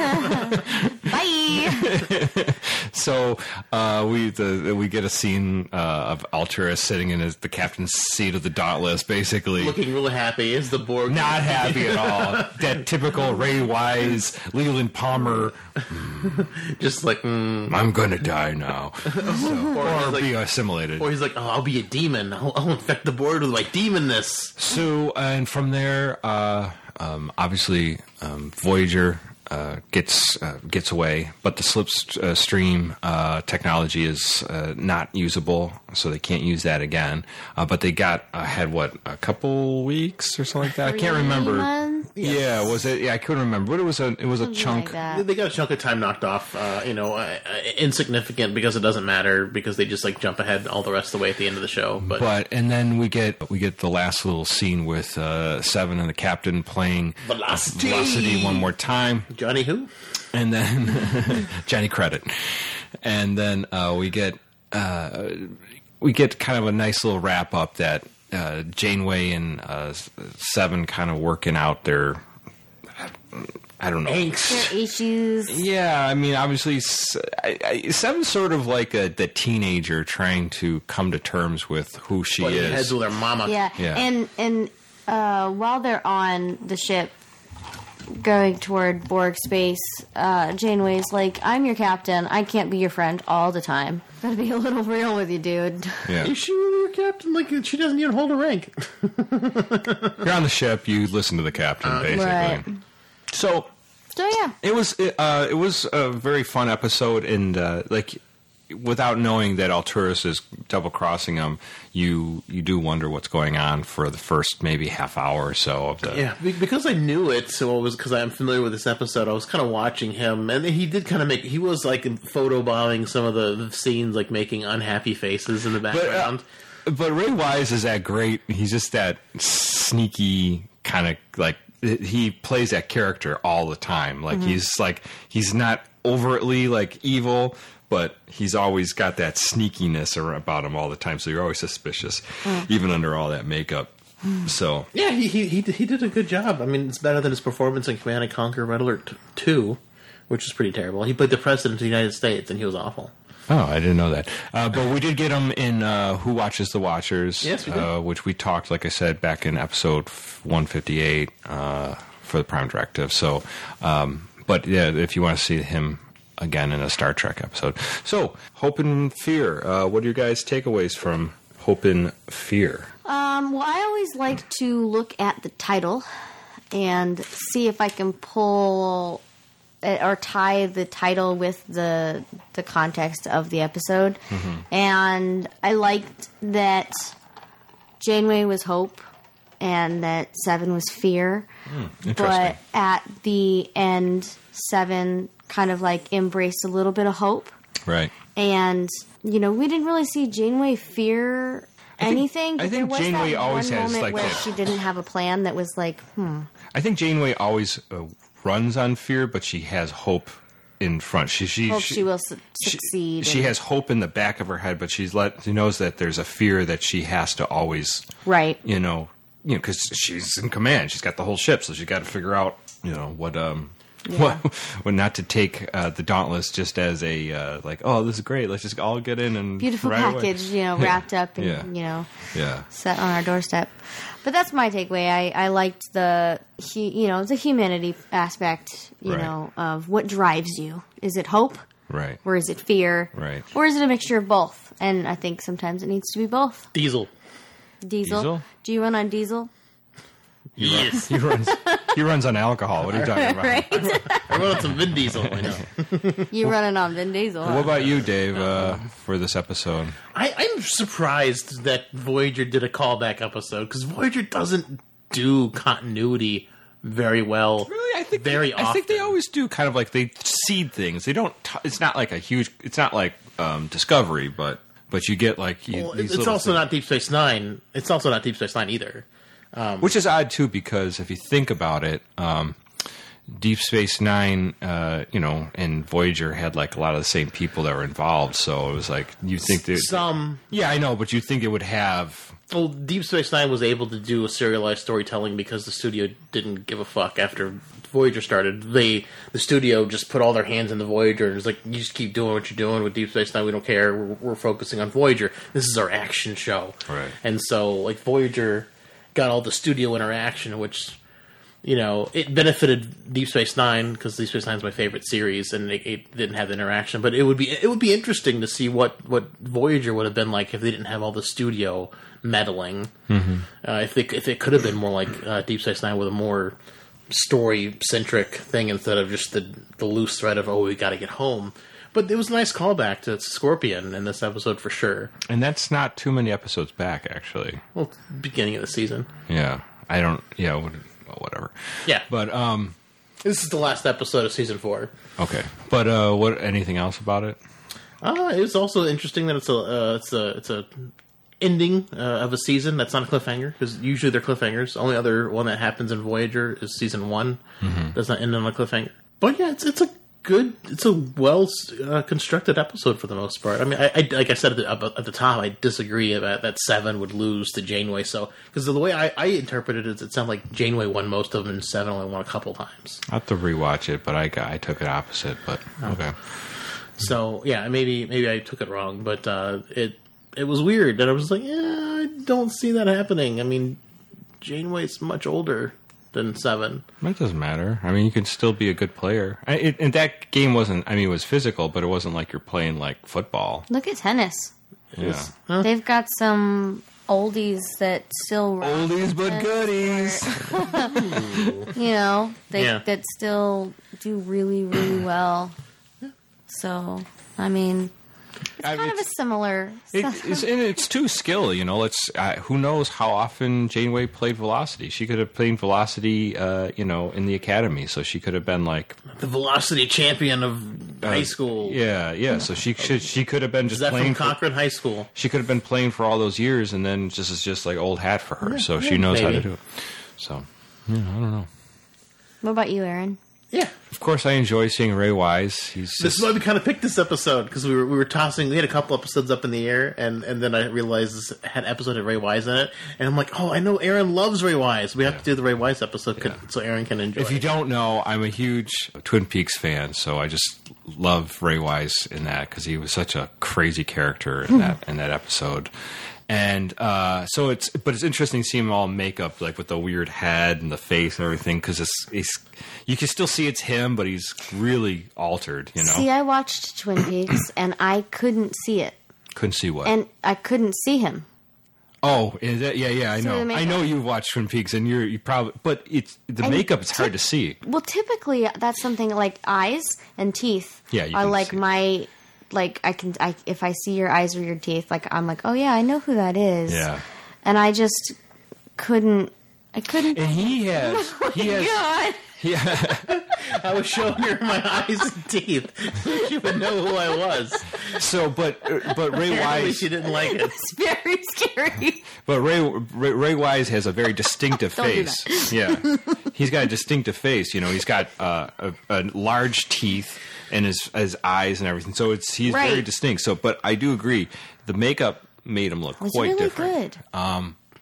[SPEAKER 4] Bye!
[SPEAKER 3] So we get a scene of Alturas sitting in the captain's seat of the Dauntless, basically.
[SPEAKER 1] Looking really happy. Is the Borg...
[SPEAKER 3] Not happy at all. That typical Ray Wise, Leland Palmer...
[SPEAKER 1] just like,
[SPEAKER 3] I'm gonna die now. Or be assimilated.
[SPEAKER 1] Or he's like, I'll be a demon. I'll infect the Borg with my demonness.
[SPEAKER 3] So, and from there, obviously, Voyager gets away, but the slipstream technology is not usable, so they can't use that again. But they had a couple weeks or something like that. I can't remember.
[SPEAKER 4] 3 months?
[SPEAKER 3] Yeah, was it? Yeah, I couldn't remember. But it was a chunk.
[SPEAKER 4] Like
[SPEAKER 1] they got a chunk of time knocked off. Insignificant because it doesn't matter because they just like jump ahead all the rest of the way at the end of the show. But
[SPEAKER 3] and then we get the last little scene with Seven and the captain playing Velocity one more time.
[SPEAKER 1] Johnny who?
[SPEAKER 3] And then Johnny Credit. And then we get kind of a nice little wrap up that Janeway and Seven kind of working out their, I don't know,
[SPEAKER 4] their issues.
[SPEAKER 3] Yeah, I mean, obviously, Seven's sort of like the teenager trying to come to terms with who she is.
[SPEAKER 1] Heads with her mama.
[SPEAKER 4] Yeah. And while they're on the ship going toward Borg space, Janeway's like, I'm your captain. I can't be your friend all the time. Gotta be a little real with you, dude.
[SPEAKER 3] Yeah.
[SPEAKER 1] Is she really your captain? Like, she doesn't even hold a rank.
[SPEAKER 3] You're on the ship. You listen to the captain, basically.
[SPEAKER 4] Right.
[SPEAKER 3] So
[SPEAKER 4] yeah,
[SPEAKER 3] it was a very fun episode, and without knowing that Alturas is double crossing him, you do wonder what's going on for the first maybe half hour or so of the.
[SPEAKER 1] Yeah, because I knew it, so it was because I'm familiar with this episode. I was kind of watching him, and he did kind of he was like photobombing some of the scenes, like making unhappy faces in the background.
[SPEAKER 3] But Ray Wise is that great. He's just that sneaky kind of like. He plays that character all the time. Like he's not overtly like evil, but he's always got that sneakiness about him all the time. So you're always suspicious, even under all that makeup. So
[SPEAKER 1] yeah, he did a good job. I mean, it's better than his performance in Command and Conquer: Red Alert 2, which is pretty terrible. He played the president of the United States, and he was awful.
[SPEAKER 3] Oh, I didn't know that. But we did get him in Who Watches the Watchers,
[SPEAKER 1] yes, we did.
[SPEAKER 3] Which we talked, like I said, back in episode 158 for the Prime Directive. So, but yeah, if you want to see him again in a Star Trek episode. So, Hope and Fear. What are your guys' takeaways from Hope and Fear?
[SPEAKER 4] Well, I always like to look at the title and see if I can pull or tie the title with the context of the episode. Mm-hmm. And I liked that Janeway was hope and that Seven was fear. But at the end, Seven kind of like embraced a little bit of hope.
[SPEAKER 3] Right.
[SPEAKER 4] And, we didn't really see Janeway fear anything.
[SPEAKER 3] I think Janeway always has
[SPEAKER 4] like where she didn't have a plan that was like,
[SPEAKER 3] I think Janeway always runs on fear, but she has hope in front. She
[SPEAKER 4] will succeed.
[SPEAKER 3] She has hope in the back of her head, but she knows that there's a fear that she has to always,
[SPEAKER 4] right?
[SPEAKER 3] Because she's in command. She's got the whole ship, so she's got to figure out, what
[SPEAKER 4] Yeah.
[SPEAKER 3] Well, not to take the Dauntless just as a this is great. Let's just all get in and
[SPEAKER 4] beautiful package, wrapped up and set on our doorstep. But that's my takeaway. I liked the humanity aspect, of what drives you. Is it hope?
[SPEAKER 3] Right.
[SPEAKER 4] Or is it fear?
[SPEAKER 3] Right.
[SPEAKER 4] Or is it a mixture of both? And I think sometimes it needs to be both.
[SPEAKER 1] Diesel?
[SPEAKER 4] Do you run on diesel?
[SPEAKER 1] Yes.
[SPEAKER 3] He runs on alcohol. What are you talking about?
[SPEAKER 4] Right.
[SPEAKER 1] I run on some Vin Diesel, I know.
[SPEAKER 4] You running on Vin Diesel.
[SPEAKER 3] What about you, Dave, for this episode?
[SPEAKER 1] I'm surprised that Voyager did a callback episode, because Voyager doesn't do continuity very well.
[SPEAKER 3] Really? I think
[SPEAKER 1] often.
[SPEAKER 3] I think they always do kind of like they seed things. They don't. It's not like it's not like Discovery, but you get like.
[SPEAKER 1] It's also not Deep Space Nine. It's also not Deep Space Nine either.
[SPEAKER 3] Which is odd too, because if you think about it, Deep Space Nine, and Voyager had like a lot of the same people that were involved. So it was like you think that Yeah, I know, but you think it would have.
[SPEAKER 1] Well, Deep Space Nine was able to do a serialized storytelling because the studio didn't give a fuck after Voyager started. The studio just put all their hands into Voyager and was like, you just keep doing what you're doing with Deep Space Nine. We don't care. We're focusing on Voyager. This is our action show.
[SPEAKER 3] Right.
[SPEAKER 1] And so, like, Voyager got all the studio interaction, which, it benefited Deep Space Nine because Deep Space Nine is my favorite series, and it didn't have the interaction. But it would be interesting to see what Voyager would have been like if they didn't have all the studio meddling. Mm-hmm. If it could have been more like Deep Space Nine with a more story centric thing instead of just the loose thread of we got to get home. But it was a nice callback to Scorpion in this episode for sure.
[SPEAKER 3] And that's not too many episodes back, actually.
[SPEAKER 1] Well, beginning of the season.
[SPEAKER 3] Yeah, I don't. Yeah, whatever.
[SPEAKER 1] Yeah,
[SPEAKER 3] but
[SPEAKER 1] this is the last episode of season 4.
[SPEAKER 3] Okay, but what? Anything else about it?
[SPEAKER 1] It was also interesting that it's a ending of a season that's not a cliffhanger, because usually they're cliffhangers. The only other one that happens in Voyager is season 1. Mm-hmm. Does not end on a cliffhanger. But yeah, it's a well constructed episode for the most part. I mean, I like I said at the top, I disagree about that 7 would lose to Janeway. So, because the way I interpreted it, it sounded like Janeway won most of them, and 7 only won a couple times.
[SPEAKER 3] I have to rewatch it, but I took it opposite. But okay.
[SPEAKER 1] So yeah, maybe I took it wrong, but it was weird that I was like, I don't see that happening. I mean, Janeway's much older than 7.
[SPEAKER 3] That doesn't matter. I mean, you can still be a good player. And that game wasn't. I mean, it was physical, but it wasn't like you're playing like football.
[SPEAKER 4] Look at tennis.
[SPEAKER 3] Yeah,
[SPEAKER 4] they've got some oldies that still rock.
[SPEAKER 3] Oldies but goodies.
[SPEAKER 4] That still do really, really well. So, I mean. It's kind of a similar.
[SPEAKER 3] It's too skill, who knows how often Janeway played Velocity? She could have played Velocity, in the academy. So she could have been like
[SPEAKER 1] the Velocity champion of high school.
[SPEAKER 3] Yeah. So she could have been just playing
[SPEAKER 1] from Cochrane High School.
[SPEAKER 3] She could have been playing for all those years, and then it's just like old hat for her. So she knows how to do it. So I don't know.
[SPEAKER 4] What about you, Aaron?
[SPEAKER 1] Yeah.
[SPEAKER 3] Of course, I enjoy seeing Ray Wise.
[SPEAKER 1] This is why we kind of picked this episode, because we were tossing. We had a couple episodes up in the air, and then I realized this had an episode of Ray Wise in it, and I'm like, I know Aaron loves Ray Wise. We have to do the Ray Wise episode so Aaron can enjoy.
[SPEAKER 3] If you don't know, I'm a huge Twin Peaks fan, so I just love Ray Wise in that because he was such a crazy character in that episode. And but it's interesting to see him all make up, like with the weird head and the face and everything, because you can still see it's him, but he's really altered.
[SPEAKER 4] See, I watched Twin Peaks and I couldn't see it.
[SPEAKER 3] Couldn't see what?
[SPEAKER 4] And I couldn't see him.
[SPEAKER 3] Oh, I know. I know you've watched Twin Peaks, and you probably, but makeup is hard to see.
[SPEAKER 4] Well, typically that's something like eyes and teeth.
[SPEAKER 3] Yeah, you
[SPEAKER 4] are
[SPEAKER 3] can
[SPEAKER 4] like
[SPEAKER 3] see.
[SPEAKER 4] my. Like if I see your eyes or your teeth, like I'm like, oh yeah, I know who that is.
[SPEAKER 3] Yeah.
[SPEAKER 4] And I just couldn't. I couldn't.
[SPEAKER 3] And he has.
[SPEAKER 4] God.
[SPEAKER 3] Yeah.
[SPEAKER 1] I was showing her my eyes and teeth. She would know who I was.
[SPEAKER 3] So, but Ray Wise.
[SPEAKER 1] She didn't like it.
[SPEAKER 4] It's very scary.
[SPEAKER 3] But Ray Wise has a very distinctive face. Yeah. He's got a distinctive face. He's got a large teeth. And his eyes and everything, so he's very distinct. So, but I do agree, the makeup made him look quite
[SPEAKER 4] really
[SPEAKER 3] different.
[SPEAKER 4] Good.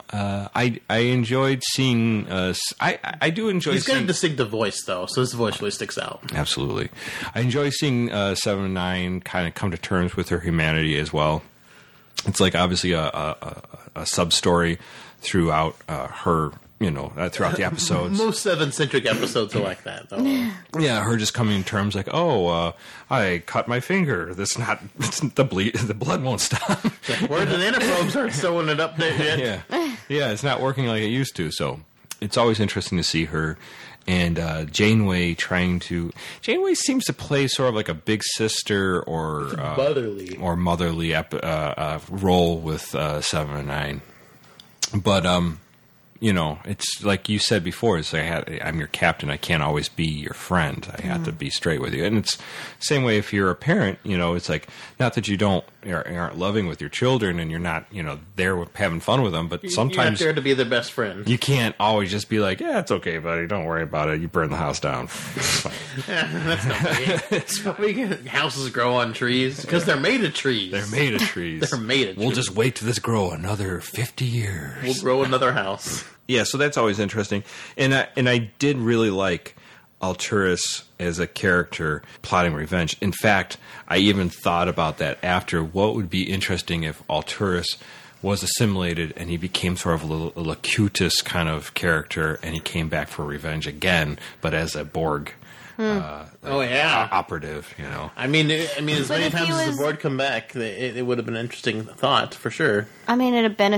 [SPEAKER 3] I enjoyed seeing. I do enjoy.
[SPEAKER 1] He's got a distinctive voice, though, so his voice really sticks out.
[SPEAKER 3] Absolutely, I enjoy seeing 7 of 9 kind of come to terms with her humanity as well. It's like obviously a sub story throughout her. Throughout the episodes.
[SPEAKER 1] Most 7-centric episodes are like that, though.
[SPEAKER 3] Yeah, her just coming to terms like, I cut my finger. The blood won't stop.
[SPEAKER 1] Where the nanoprobes aren't sewing it up there yet.
[SPEAKER 3] Yeah, it's not working like it used to. So it's always interesting to see her. And Janeway Janeway seems to play sort of like a big sister or motherly role with 7 and 9. But it's like you said before. It's like I'm your captain. I can't always be your friend. I have to be straight with you. And it's the same way if you're a parent. It's like not that you aren't loving with your children and you're not there having fun with them, but sometimes
[SPEAKER 1] you're not there to be their best friend.
[SPEAKER 3] You can't always just be like, yeah, it's okay, buddy. Don't worry about it. You burn the house down.
[SPEAKER 1] That's not funny. Houses grow on trees because they're made of trees.
[SPEAKER 3] They're made of trees. We'll just wait till this grow another 50 years.
[SPEAKER 1] We'll grow another house.
[SPEAKER 3] Yeah, so that's always interesting. And I did really like Alturas as a character plotting revenge. In fact, I even thought about that after. What would be interesting if Alturas was assimilated and he became sort of a Locutus kind of character and he came back for revenge again, but as a Borg operative, I mean, as many times as the Borg come back, it would have been an interesting thought for sure.
[SPEAKER 4] I mean,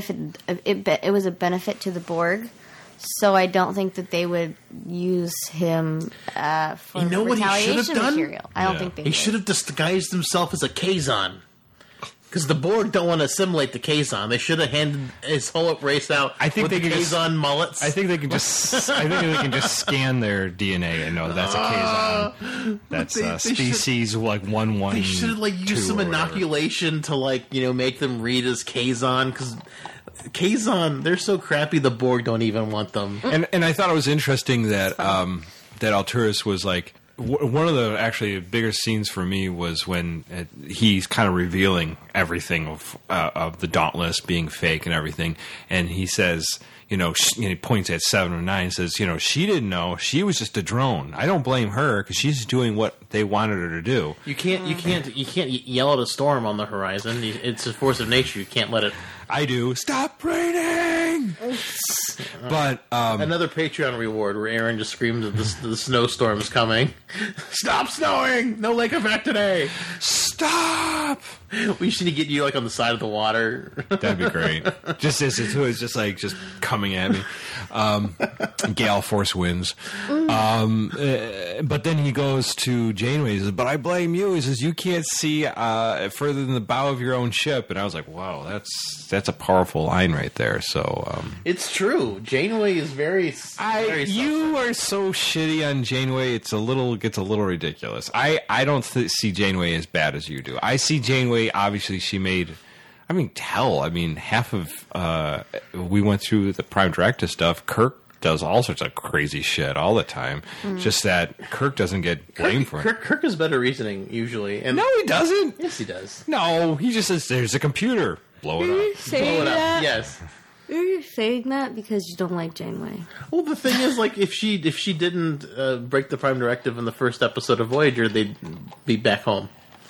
[SPEAKER 4] it was a benefit to the Borg, so I don't think that they would use him for retaliation material. I don't think they.
[SPEAKER 1] He should have disguised himself as a Kazon. Because the Borg don't want to assimilate the Kazon. They should have handed his whole race out with the Kazon mullets.
[SPEAKER 3] I think they can just scan their DNA and know that's a Kazon. That's species like 112.
[SPEAKER 1] They should have used some inoculation to make them read as Kazon, because Kazon, they're so crappy the Borg don't even want them.
[SPEAKER 3] And I thought it was interesting that that Alturas was like. One of the actually bigger scenes for me was when he's kind of revealing everything of the Dauntless being fake and everything, and he says, he points at 7 of 9 and says, she didn't know, she was just a drone. I don't blame her because she's doing what they wanted her to do.
[SPEAKER 1] You can't yell at a storm on the horizon. It's a force of nature. You can't let it.
[SPEAKER 3] I do. Stop raining. But
[SPEAKER 1] another Patreon reward where Aaron just screams that the snowstorm's coming. Stop snowing! No lake effect today.
[SPEAKER 3] Stop.
[SPEAKER 1] We should get you on the side of the water.
[SPEAKER 3] That'd be great. Just as it's just coming at me. Gale force winds. But then he goes to Janeway. He says, "But I blame you." He says, "You can't see further than the bow of your own ship." And I was like, "Wow, that's a powerful line right there." So
[SPEAKER 1] it's true. Janeway is very
[SPEAKER 3] you are so shitty on Janeway. Gets a little ridiculous. I don't see Janeway as bad as you do. I see Janeway. Obviously, she made. Half of we went through the Prime Directive stuff. Kirk does all sorts of crazy shit all the time. Just that Kirk doesn't get blamed for it.
[SPEAKER 1] Kirk has better reasoning usually. And
[SPEAKER 3] no, he doesn't.
[SPEAKER 1] Yes, he does.
[SPEAKER 3] No, he just says, "There's a computer. Blow it up."
[SPEAKER 1] Blow it up. Yes.
[SPEAKER 4] Are you saying that because you don't like Janeway?
[SPEAKER 1] Well, the thing is, if she didn't break the Prime Directive in the first episode of Voyager, they'd be back home.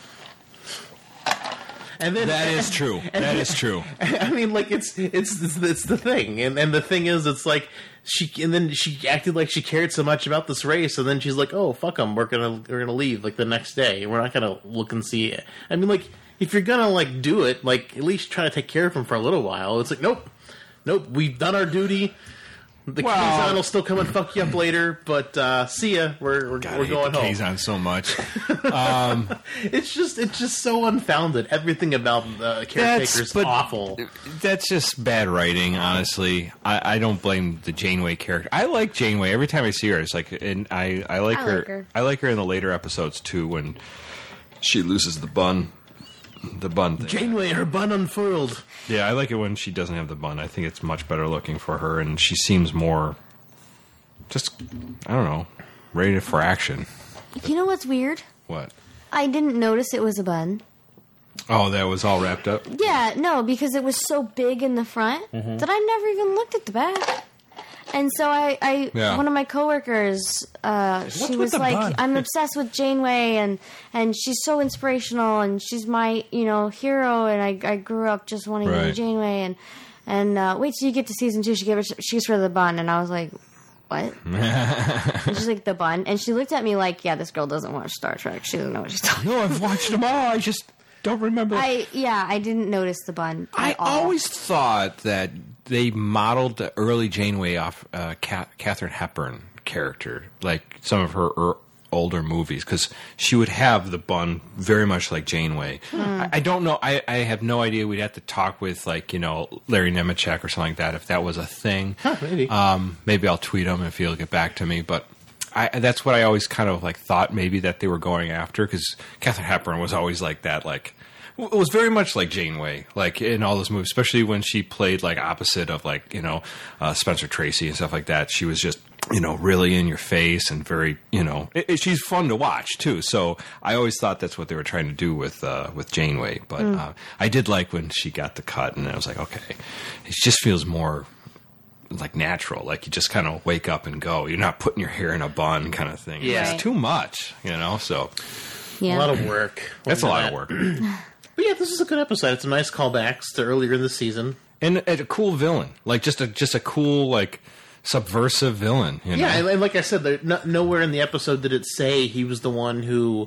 [SPEAKER 1] And then,
[SPEAKER 3] that is true. That is true.
[SPEAKER 1] It's the thing, and the thing is, it's like she acted like she cared so much about this race, and then she's like, "Oh, fuck them, we're gonna leave the next day. We're not gonna look and see it." If you're gonna do it, at least try to take care of them for a little while. It's like, nope, we've done our duty. The Kazon will still come and fuck you up later, but see ya. We're going home.
[SPEAKER 3] Kazon so much.
[SPEAKER 1] It's just so unfounded. Everything about the caretaker's awful.
[SPEAKER 3] That's just bad writing, honestly. I don't blame the Janeway character. I like Janeway every time I see her. It's and I like her. I like her in the later episodes too when she loses the bun. The bun thing.
[SPEAKER 1] Janeway, her bun unfurled.
[SPEAKER 3] Yeah, I like it when she doesn't have the bun. I think it's much better looking for her, and she seems more ready for action.
[SPEAKER 4] You know what's weird?
[SPEAKER 3] What?
[SPEAKER 4] I didn't notice it was a bun.
[SPEAKER 3] Oh, that was all wrapped up?
[SPEAKER 4] Yeah, no, because it was so big in the front that I never even looked at the back. And so one of my coworkers, she was like, bun? I'm obsessed with Janeway, and she's so inspirational, and she's my, hero, and I grew up just wanting to be Janeway, and wait till you get to season 2, she gives her the bun, and I was like, what? And she's like, the bun, and she looked at me like, yeah, this girl doesn't watch Star Trek, she doesn't know what she's talking about.
[SPEAKER 3] No, I've watched them all, I just don't remember.
[SPEAKER 4] I didn't notice the bun
[SPEAKER 3] at all. Always thought that they modeled the early Janeway off Katharine Hepburn character, like some of her older movies, because she would have the bun very much like Janeway. I don't know. I have no idea. We'd have to talk with Larry Nemechek or something like that if that was a thing.
[SPEAKER 1] Maybe.
[SPEAKER 3] Maybe I'll tweet him if he'll get back to me. But that's what I always kind of thought maybe that they were going after, because Katharine Hepburn was always like that, it was very much like Janeway, in all those movies, especially when she played opposite of Spencer Tracy and stuff like that. She was just really in your face and very she's fun to watch too. So I always thought that's what they were trying to do with Janeway. But I did like when she got the cut, and I was like, okay, it just feels more natural. You just kind of wake up and go. You're not putting your hair in a bun kind of thing.
[SPEAKER 1] Yeah,
[SPEAKER 3] it's too much. So
[SPEAKER 4] yeah.
[SPEAKER 1] A lot of work.
[SPEAKER 3] That's a lot of work.
[SPEAKER 1] But yeah, this is a good episode. It's a nice callbacks to earlier in the season,
[SPEAKER 3] and a cool villain, just a cool subversive villain.
[SPEAKER 1] Yeah, and like I said, nowhere in the episode did it say he was the one who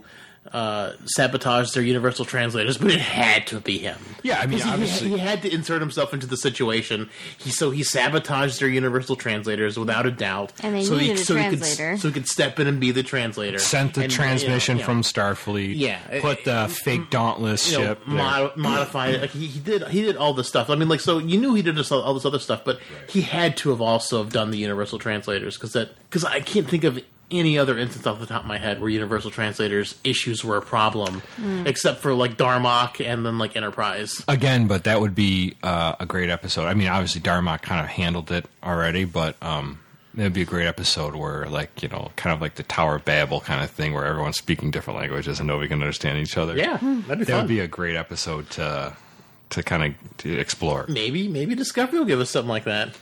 [SPEAKER 1] sabotaged their universal translators, but it had to be him.
[SPEAKER 3] Yeah, I mean, obviously
[SPEAKER 1] he had to insert himself into the situation. He sabotaged their universal translators without a doubt.
[SPEAKER 4] And they needed a translator,
[SPEAKER 1] so he could step in and be the translator.
[SPEAKER 3] Sent the transmission from Starfleet.
[SPEAKER 1] Yeah,
[SPEAKER 3] put the fake Dauntless ship.
[SPEAKER 1] Modified it. He did all this stuff. I mean, so you knew he did all this other stuff, but he had to have also done the universal translators, because I can't think of any other instance off the top of my head where universal translators issues were a problem, except for Darmok and then Enterprise.
[SPEAKER 3] Again, but that would be a great episode. I mean, obviously Darmok kind of handled it already, but it'd be a great episode where kind of like the Tower of Babel kind of thing, where everyone's speaking different languages and nobody can understand each other.
[SPEAKER 1] Yeah, that'd be fun.
[SPEAKER 3] That would be a great episode to kind of explore.
[SPEAKER 1] Maybe Discovery will give us something like that.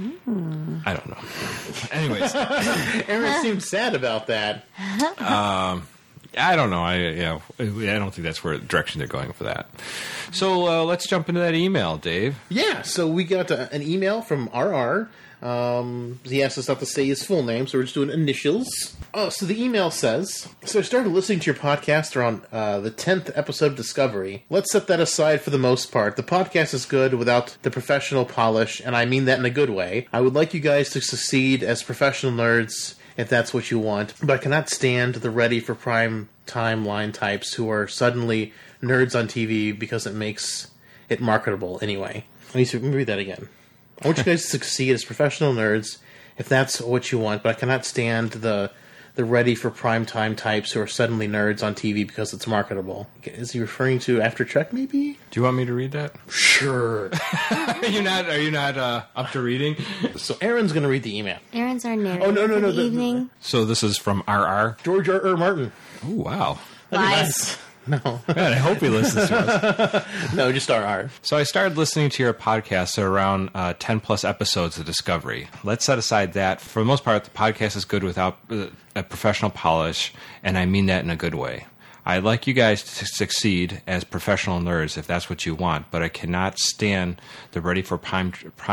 [SPEAKER 3] I don't know. Anyways,
[SPEAKER 1] Aaron seemed sad about that.
[SPEAKER 3] I don't know. I don't think that's where the direction they're going for that. So let's jump into that email, Dave.
[SPEAKER 1] Yeah. So we got an email from RR. He asked us not to say his full name, so we're just doing initials. So the email says, so I started listening to your podcast around the 10th episode of Discovery. Let's set that aside for the most part. The podcast is good without the professional polish, and I mean that in a good way. I would like you guys to succeed as professional nerds if that's what you want, but I cannot stand the ready for prime timeline types who are suddenly nerds on TV because it makes it marketable anyway. Let me read that again. I want you guys to succeed as professional nerds if that's what you want, but I cannot stand the ready for primetime types who are suddenly nerds on TV because it's marketable. Is he referring to After Trek, maybe?
[SPEAKER 3] Do you want me to read that?
[SPEAKER 1] Sure.
[SPEAKER 3] Are you not up to reading?
[SPEAKER 1] So Aaron's going to read the email.
[SPEAKER 4] Aaron's our narrator.
[SPEAKER 1] Oh, no.
[SPEAKER 4] Evening.
[SPEAKER 3] So this is from RR?
[SPEAKER 1] George R. Martin.
[SPEAKER 3] Oh, wow.
[SPEAKER 4] Lies.
[SPEAKER 1] No.
[SPEAKER 3] God, I hope he listens to us.
[SPEAKER 1] No, just RR.
[SPEAKER 3] So I started listening to your podcast around 10 plus episodes of Discovery. Let's set aside that. For the most part, the podcast is good without a professional polish, and I mean that in a good way. I'd like you guys to succeed as professional nerds if that's what you want, but I cannot stand the ready for prime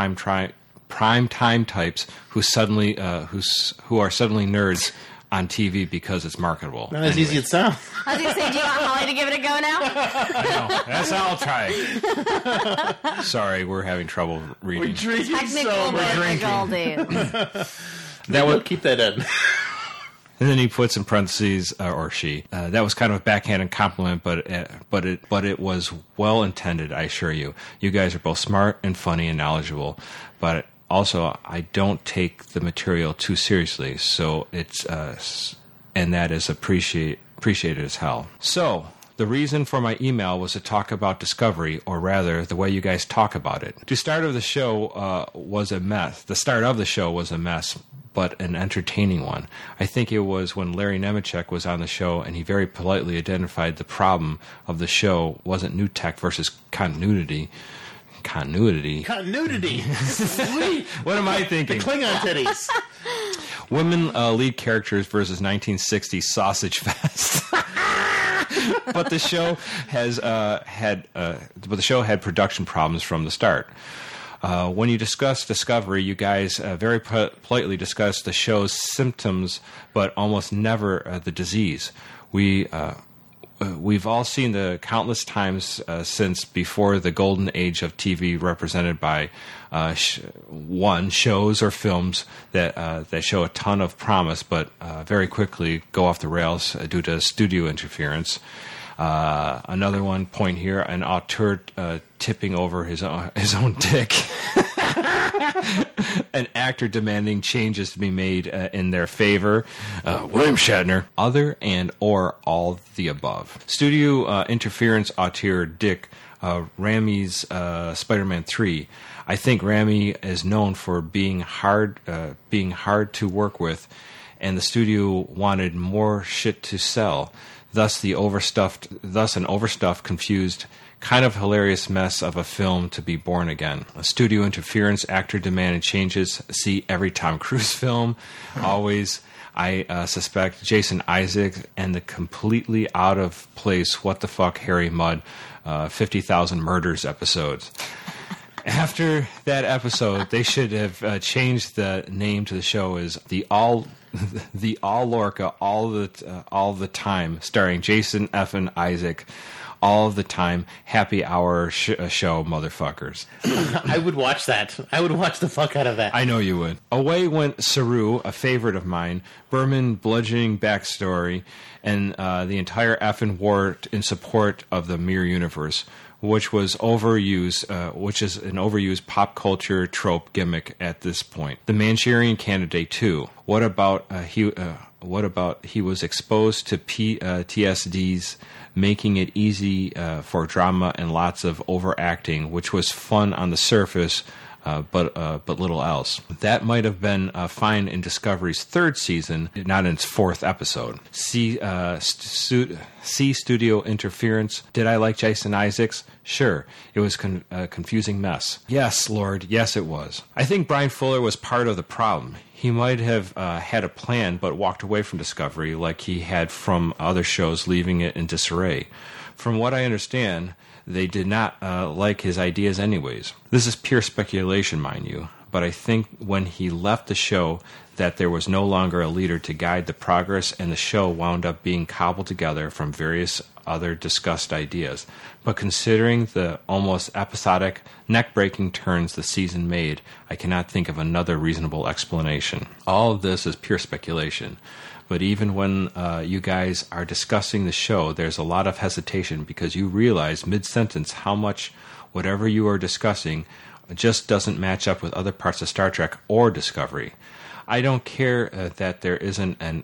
[SPEAKER 3] time types who are suddenly nerds on TV because it's marketable.
[SPEAKER 1] Not as easy as it sounds.
[SPEAKER 4] I was going to say, do you want Holly to give it a go now?
[SPEAKER 3] No, that's how I'll try it. Sorry, we're having trouble reading.
[SPEAKER 1] We're drinking
[SPEAKER 4] Technical
[SPEAKER 3] That would
[SPEAKER 1] keep that in.
[SPEAKER 3] And then he puts in parentheses, or she. That was kind of a backhanded compliment, but it was well intended. I assure you. You guys are both smart and funny and knowledgeable, but also I don't take the material too seriously. So it's and that is appreciated as hell. So the reason for my email was to talk about Discovery, or rather, the way you guys talk about it. The start of the show was a mess. but an entertaining one. I think it was when Larry Nemechek was on the show and he very politely identified the problem of the show wasn't new tech versus continuity. Continuity. What am I thinking?
[SPEAKER 1] The Klingon titties.
[SPEAKER 3] Women lead characters versus 1960s sausage fest. But the show had production problems from the start. When you discuss Discovery, you guys very politely discuss the show's symptoms, but almost never the disease. We've all seen the countless times since before the golden age of TV, represented by shows or films that show a ton of promise, but very quickly go off the rails due to studio interference. Another one point here: an auteur tipping over his own dick. An actor demanding changes to be made in their favor. William Shatner. Other and or all the above. Studio interference auteur Dick Ramey's Spider-Man 3. I think Raimi is known for being hard to work with, and the studio wanted more shit to sell. Thus an overstuffed, confused, kind of hilarious mess of a film to be born again. A studio interference, actor demanded changes. See every Tom Cruise film. Always, I suspect Jason Isaacs and the completely out of place What the Fuck Harry Mudd 50,000 Murders episodes. After that episode, they should have changed the name to the show as the All Lorca all the time, starring Jason F. Isaac. All the time, happy hour show, motherfuckers.
[SPEAKER 1] I would watch that. I would watch the fuck out of that.
[SPEAKER 3] I know you would. Away went Saru, a favorite of mine. Berman bludgeoning backstory, and the entire effing war in support of the Mirror Universe, which is an overused pop culture trope gimmick at this point. The Manchurian Candidate 2. What about he was exposed to TSDs, making it easy for drama and lots of overacting, which was fun on the surface, but little else. That might have been fine in Discovery's third season, not in its fourth episode. See studio interference. Did I like Jason Isaacs? Sure. It was a confusing mess. Yes, Lord. Yes, it was. I think Brian Fuller was part of the problem. He might have had a plan, but walked away from Discovery like he had from other shows, leaving it in disarray. From what I understand, they did not like his ideas anyways. This is pure speculation, mind you, but I think when he left the show that there was no longer a leader to guide the progress, and the show wound up being cobbled together from various other discussed ideas. But considering the almost episodic, neck-breaking turns the season made, I cannot think of another reasonable explanation. All of this is pure speculation. But even when you guys are discussing the show, there's a lot of hesitation because you realize mid-sentence how much whatever you are discussing just doesn't match up with other parts of Star Trek or Discovery. I don't care that there isn't an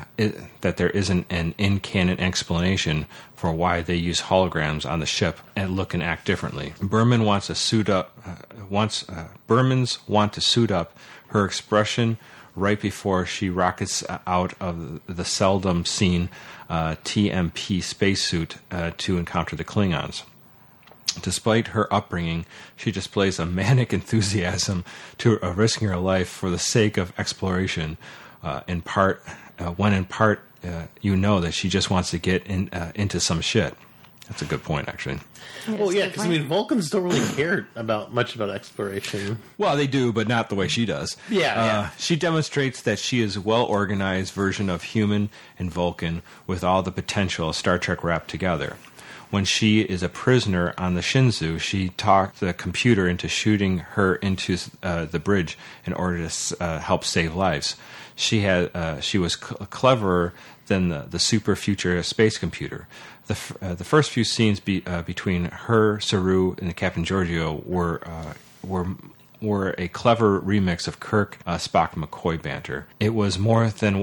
[SPEAKER 3] in-canon explanation for why they use holograms on the ship and look and act differently. Berman wants to suit up. Bermans want to suit up. Her expression right before she rockets out of the seldom seen TMP spacesuit to encounter the Klingons. Despite her upbringing, she displays a manic enthusiasm to risking her life for the sake of exploration. In part, you know that she just wants to get into some shit. That's a good point, actually.
[SPEAKER 1] Well, yeah, because Vulcans don't really care much about exploration.
[SPEAKER 3] Well, they do, but not the way she does.
[SPEAKER 1] Yeah.
[SPEAKER 3] She demonstrates that she is a well-organized version of human and Vulcan with all the potential of Star Trek wrapped together. When she is a prisoner on the Shinzu, she talked the computer into shooting her into the bridge in order to help save lives. She was cleverer than the super future space computer. The first few scenes between her, Saru, and Captain Giorgio were a clever remix of Kirk, Spock, and McCoy banter. It was more than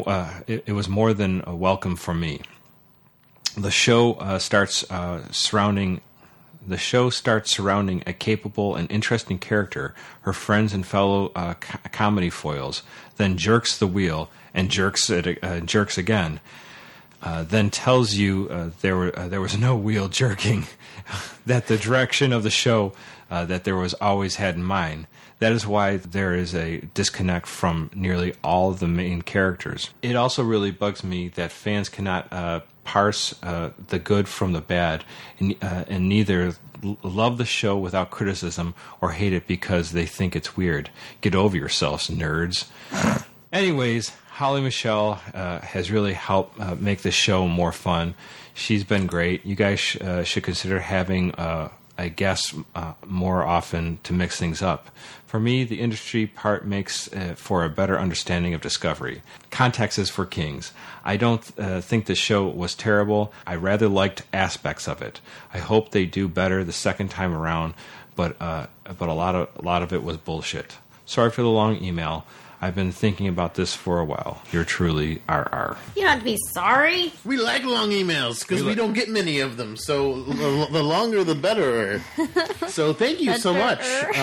[SPEAKER 3] a welcome for me. The show starts surrounding the show starts surrounding a capable and interesting character, her friends and fellow comedy foils, then jerks the wheel and jerks again, then tells you there was no wheel jerking, that the direction of the show that there was always had in mind. That is why there is a disconnect from nearly all of the main characters. It also really bugs me that fans cannot parse the good from the bad, and neither love the show without criticism or hate it because they think it's weird. Get over yourselves, nerds. Anyways, Holly Michelle has really helped make the show more fun. She's been great. You guys should consider having a guest more often to mix things up. For me, the industry part makes for a better understanding of Discovery. Context is for kings. I don't think the show was terrible. I rather liked aspects of it. I hope they do better the second time around, but a lot of it was bullshit. Sorry for the long email. I've been thinking about this for a while. You're truly RR.
[SPEAKER 4] You don't have to be sorry.
[SPEAKER 1] We like long emails because we don't get many of them. So the longer, the better. So thank you so much.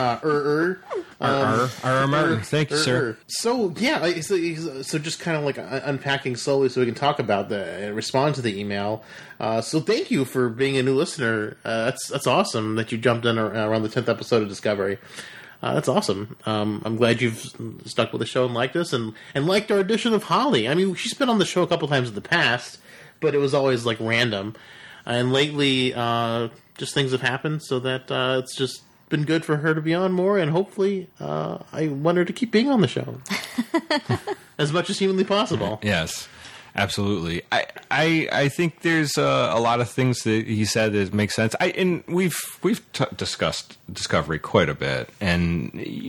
[SPEAKER 3] Martin. Thank you, sir.
[SPEAKER 1] So yeah, so just kind of like unpacking slowly so we can talk about respond to the email. So thank you for being a new listener. That's awesome that you jumped in around the 10th episode of Discovery. That's awesome. I'm glad you've stuck with the show and liked us and liked our edition of Holly. I mean, she's been on the show a couple times in the past, but it was always like random. And lately, just things have happened so that it's just been good for her to be on more. And hopefully, I want her to keep being on the show as much as humanly possible.
[SPEAKER 3] Yes. Absolutely. I think there's a lot of things that he said that make sense. We've discussed Discovery quite a bit, and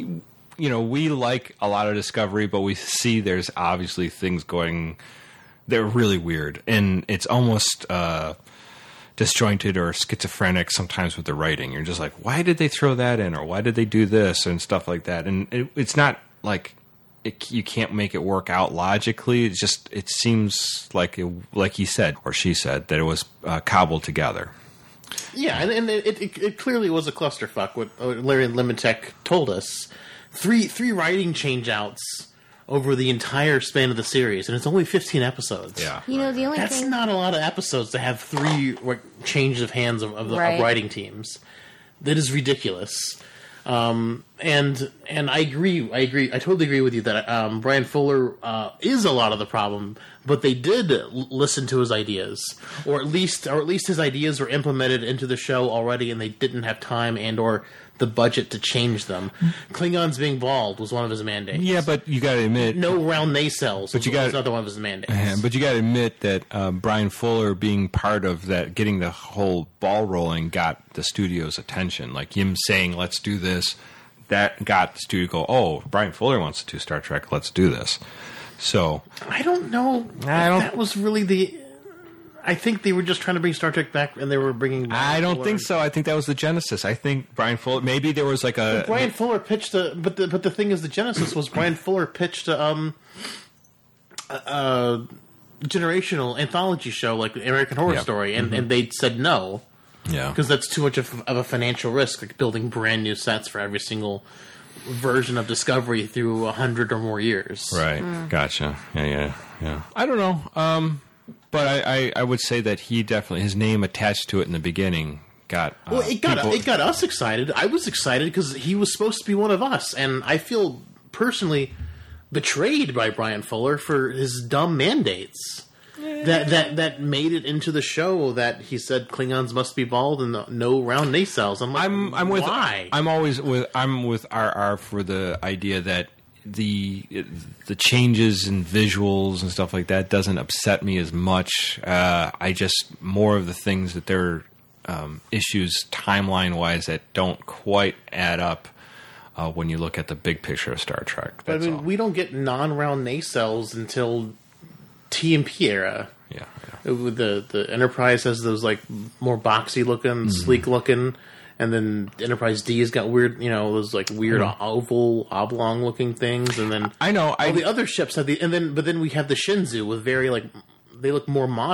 [SPEAKER 3] we like a lot of Discovery, but we see there's obviously things they're really weird, and it's almost disjointed or schizophrenic sometimes with the writing. You're just like, why did they throw that in, or why did they do this and stuff like that? And it's not like you can't make it work out logically. It seems like he said or she said that it was cobbled together.
[SPEAKER 1] Yeah, and it clearly was a clusterfuck. What Larry Limitek told us: three writing changeouts over the entire span of the series, and it's only 15 episodes.
[SPEAKER 3] Yeah,
[SPEAKER 4] the only
[SPEAKER 1] that's not a lot of episodes to have three changes of hands of writing teams. That is ridiculous. And I agree. I totally agree with you that Brian Fuller is a lot of the problem, but they did listen to his ideas, or at least his ideas were implemented into the show already, and they didn't have time and or the budget to change them. Klingons being bald was one of his mandates.
[SPEAKER 3] Yeah, but you got to admit,
[SPEAKER 1] no round nacelles was another one of his mandates.
[SPEAKER 3] But you got to admit that Brian Fuller being part of that, getting the whole ball rolling, got the studio's attention. Like him saying, "Let's do this," that got the studio to go, "Oh, Brian Fuller wants to do Star Trek. Let's do this." So
[SPEAKER 1] I don't know. That was really the. I think they were just trying to bring Star Trek back, and they were bringing.
[SPEAKER 3] I don't think so. I think that was the genesis. I think Brian Fuller. Maybe there was like a.
[SPEAKER 1] Brian Fuller pitched but the thing is, the genesis was Brian Fuller pitched a generational anthology show like American Horror Story, and they said no.
[SPEAKER 3] Yeah,
[SPEAKER 1] because that's too much of a financial risk, like building brand new sets for every single version of Discovery through 100 or more years.
[SPEAKER 3] Right. Gotcha. Yeah. I don't know. But I would say that he definitely, his name attached to it in the beginning got.
[SPEAKER 1] It got us excited. I was excited because he was supposed to be one of us, and I feel personally betrayed by Brian Fuller for his dumb mandates. That made it into the show that he said Klingons must be bald and no round nacelles. I'm like, why?
[SPEAKER 3] I'm with RR for the idea that the changes in visuals and stuff like that doesn't upset me as much. I just more of the things that there are issues timeline wise that don't quite add up when you look at the big picture of Star Trek.
[SPEAKER 1] But I mean, we don't get non-round nacelles until TMP era.
[SPEAKER 3] Yeah.
[SPEAKER 1] The Enterprise has those like more boxy looking, sleek looking. And then Enterprise D has got weird, those like weird oval, oblong looking things. And then
[SPEAKER 3] I know
[SPEAKER 1] all the other ships have but then we have the Shinzu with very they look more modern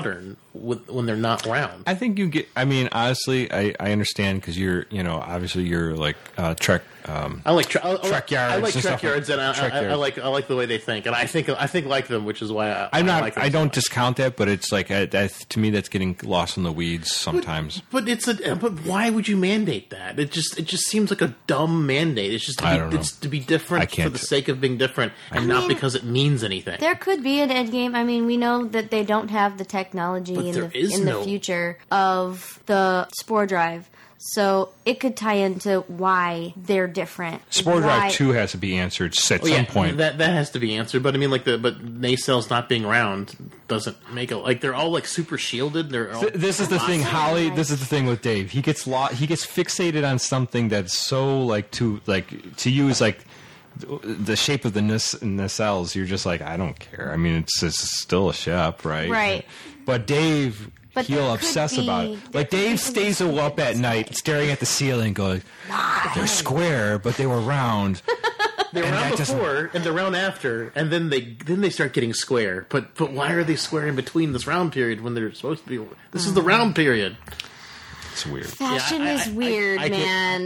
[SPEAKER 1] when they're not round.
[SPEAKER 3] I think you get. I mean, honestly, I understand because you're, obviously you're like Trek.
[SPEAKER 1] I like Trek yards.
[SPEAKER 3] I
[SPEAKER 1] like Trek yards, and I like the way they think, and I think like them, which is why
[SPEAKER 3] I'm not.
[SPEAKER 1] like them
[SPEAKER 3] I don't discount that, but it's like to me that's getting lost in the weeds sometimes.
[SPEAKER 1] But why would you mandate that? It just seems like a dumb mandate. It's just to be different for the sake of being different, and not because it means anything.
[SPEAKER 4] There could be an endgame. I mean, we know that they don't have the technology in the future of the Spore Drive. So it could tie into why they're different.
[SPEAKER 3] Spore Drive 2 has to be answered at some point.
[SPEAKER 1] That has to be answered. But I mean, but nacelles not being round doesn't make it like they're all like super shielded. They're all
[SPEAKER 3] this is the thing, Holly. This is the thing with Dave. He gets fixated on something that's so to you is like the shape of the nacelles. You're just like, I don't care. I mean, it's still a ship, right?
[SPEAKER 4] Right.
[SPEAKER 3] But Dave. He'll obsess about it. Like, Dave stays up at night staring at the ceiling going, they're square, but they were round.
[SPEAKER 1] They were round before, and they're round after, and then they start getting square. But why are they square in between this round period when they're supposed to be... This is the round period.
[SPEAKER 3] It's weird.
[SPEAKER 4] Fashion is weird, man.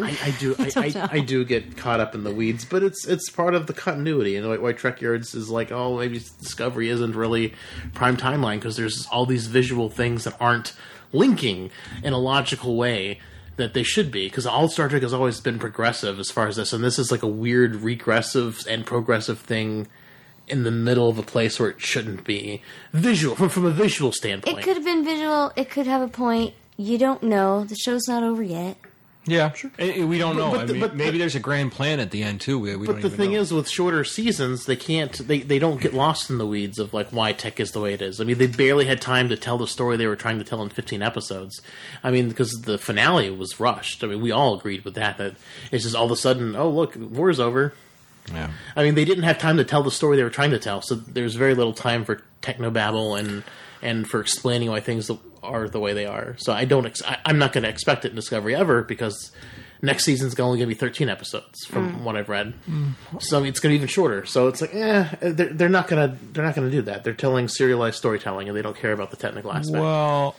[SPEAKER 1] I do get caught up in the weeds, but it's part of the continuity. And why Trek Yards is like, oh, maybe Discovery isn't really prime timeline because there's all these visual things that aren't linking in a logical way that they should be. Because all Star Trek has always been progressive as far as this, and this is like a weird regressive and progressive thing in the middle of a place where it shouldn't be. Visual from a visual standpoint,
[SPEAKER 4] it could have been visual. It could have a point. You don't know. The show's not over yet.
[SPEAKER 3] Yeah, sure. We don't know. Maybe there's a grand plan at the end too.
[SPEAKER 1] But the thing is, with shorter seasons, they can't. They don't get lost in the weeds of like why tech is the way it is. I mean, they barely had time to tell the story they were trying to tell in 15 episodes. I mean, because the finale was rushed. I mean, we all agreed with that. That it's just all of a sudden, oh look, war's over.
[SPEAKER 3] Yeah. I
[SPEAKER 1] mean, they didn't have time to tell the story they were trying to tell, so there's very little time for technobabble and for explaining why things are the way they are. So I'm not going to expect it in Discovery ever because next season's only going to be 13 episodes from what I've read. So it's going to be even shorter. So it's like, they're not going to do that. They're telling serialized storytelling and they don't care about the technical aspect.
[SPEAKER 3] Well,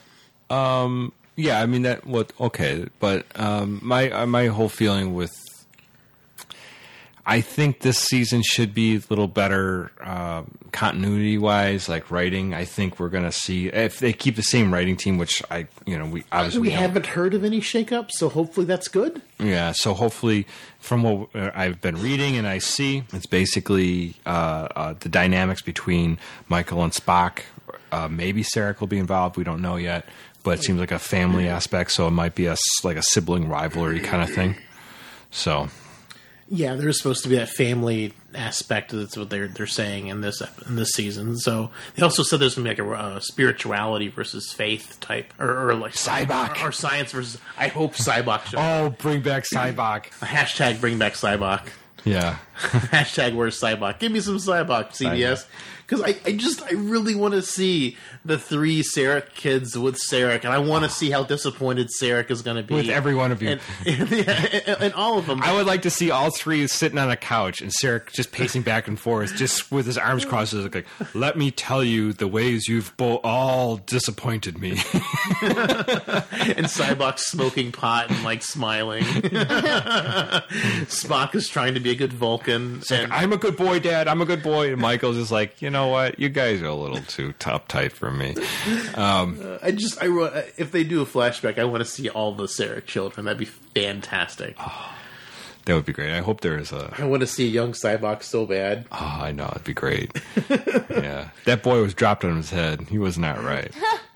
[SPEAKER 3] yeah, I mean but my whole feeling with. I think this season should be a little better continuity-wise, like writing. I think we're going to see if they keep the same writing team, which we
[SPEAKER 1] haven't heard of any shakeup, so hopefully that's good.
[SPEAKER 3] Yeah, so hopefully, from what I've been reading and I see, it's basically the dynamics between Michael and Spock. Maybe Sarek will be involved. We don't know yet, but it seems like a family aspect, so it might be a sibling rivalry kind of thing. So.
[SPEAKER 1] Yeah, there's supposed to be that family aspect. That's what they're saying in this season. So they also said there's going to be like a spirituality versus faith type, or like
[SPEAKER 3] Cybok,
[SPEAKER 1] or science versus. I hope Cybok.
[SPEAKER 3] Oh, bring back Cybok.
[SPEAKER 1] Hashtag bring back Cybok.
[SPEAKER 3] Yeah.
[SPEAKER 1] Hashtag where's Cybok? Give me some Cybok, CBS. Because I really want to see the three Sarek kids with Sarek, and I want to see how disappointed Sarek is going to be.
[SPEAKER 3] With every one of you.
[SPEAKER 1] And all of them.
[SPEAKER 3] I would like to see all three sitting on a couch, and Sarek just pacing back and forth, just with his arms crossed, like, let me tell you the ways you've all disappointed me.
[SPEAKER 1] And Cybok smoking pot and, like, smiling. Spock is trying to be a good Vulcan.
[SPEAKER 3] And I'm a good boy, Dad. I'm a good boy. And Michael's just like, you know what? You guys are a little too uptight for me.
[SPEAKER 1] If they do a flashback, I want to see all the Sarek children. That'd be fantastic.
[SPEAKER 3] Oh, that would be great. I hope there is
[SPEAKER 1] I want to see a young Cybok so bad.
[SPEAKER 3] Oh, I know. It'd be great. Yeah. That boy was dropped on his head. He was not right.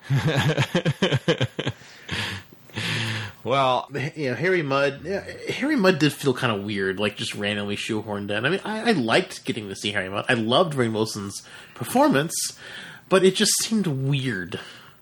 [SPEAKER 3] Well,
[SPEAKER 1] Harry Mudd did feel kind of weird, like just randomly shoehorned in. I mean, I liked getting to see Harry Mudd. I loved Rainn Wilson's performance, but it just seemed weird.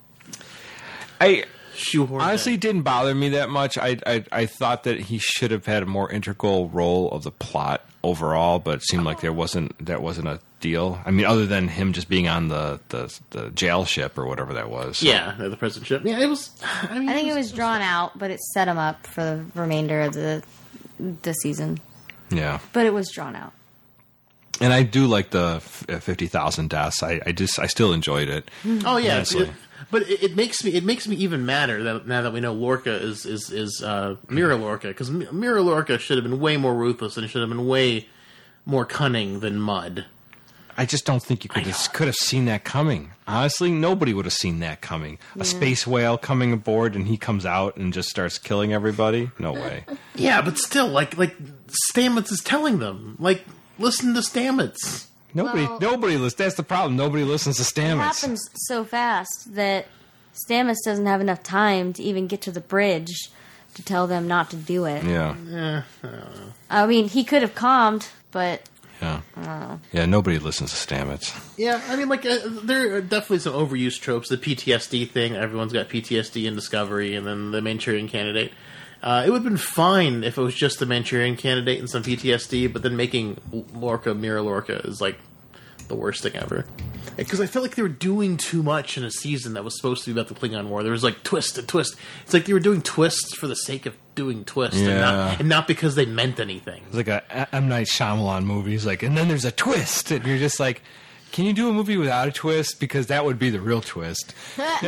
[SPEAKER 3] Honestly, it didn't bother me that much. I thought that he should have had a more integral role of the plot overall, but it seemed like that wasn't a deal. I mean, other than him just being on the jail ship or whatever that was. So.
[SPEAKER 1] Yeah, the prison ship. Yeah, it was. I
[SPEAKER 4] think it was drawn out, but it set him up for the remainder of the season.
[SPEAKER 3] Yeah,
[SPEAKER 4] but it was drawn out.
[SPEAKER 3] And I do like the 50,000 deaths. I still enjoyed it.
[SPEAKER 1] Oh yeah, but it makes me even madder that now that we know Lorca is Mira Lorca, because Mira Lorca should have been way more ruthless and should have been way more cunning than Mudd.
[SPEAKER 3] I just don't think you could have seen that coming. Honestly, nobody would have seen that coming. Yeah. A space whale coming aboard and he comes out and just starts killing everybody? No way.
[SPEAKER 1] Yeah, but still, like Stamets is telling them, like, listen to Stamets.
[SPEAKER 3] Nobody listens. That's the problem. Nobody listens to Stamets.
[SPEAKER 4] It happens so fast that Stamets doesn't have enough time to even get to the bridge to tell them not to do it.
[SPEAKER 3] Yeah.
[SPEAKER 1] I don't know.
[SPEAKER 4] I mean, he could have calmed, but...
[SPEAKER 3] Yeah. Yeah, nobody listens to Stamets.
[SPEAKER 1] Yeah, I mean, like, there are definitely some overused tropes. The PTSD thing, everyone's got PTSD in Discovery, and then the Manchurian Candidate. It would have been fine if it was just the Manchurian Candidate and some PTSD, but then making Lorca Mira Lorca is, like, the worst thing ever. Because I felt like they were doing too much in a season that was supposed to be about the Klingon War. There was, like, twist and twist. It's like they were doing twists for the sake of doing twists, and not because they meant anything.
[SPEAKER 3] It's like a M. Night Shyamalan movie. It's like, and then there's a twist, and you're just like, can you do a movie without a twist? Because that would be the real twist.
[SPEAKER 1] But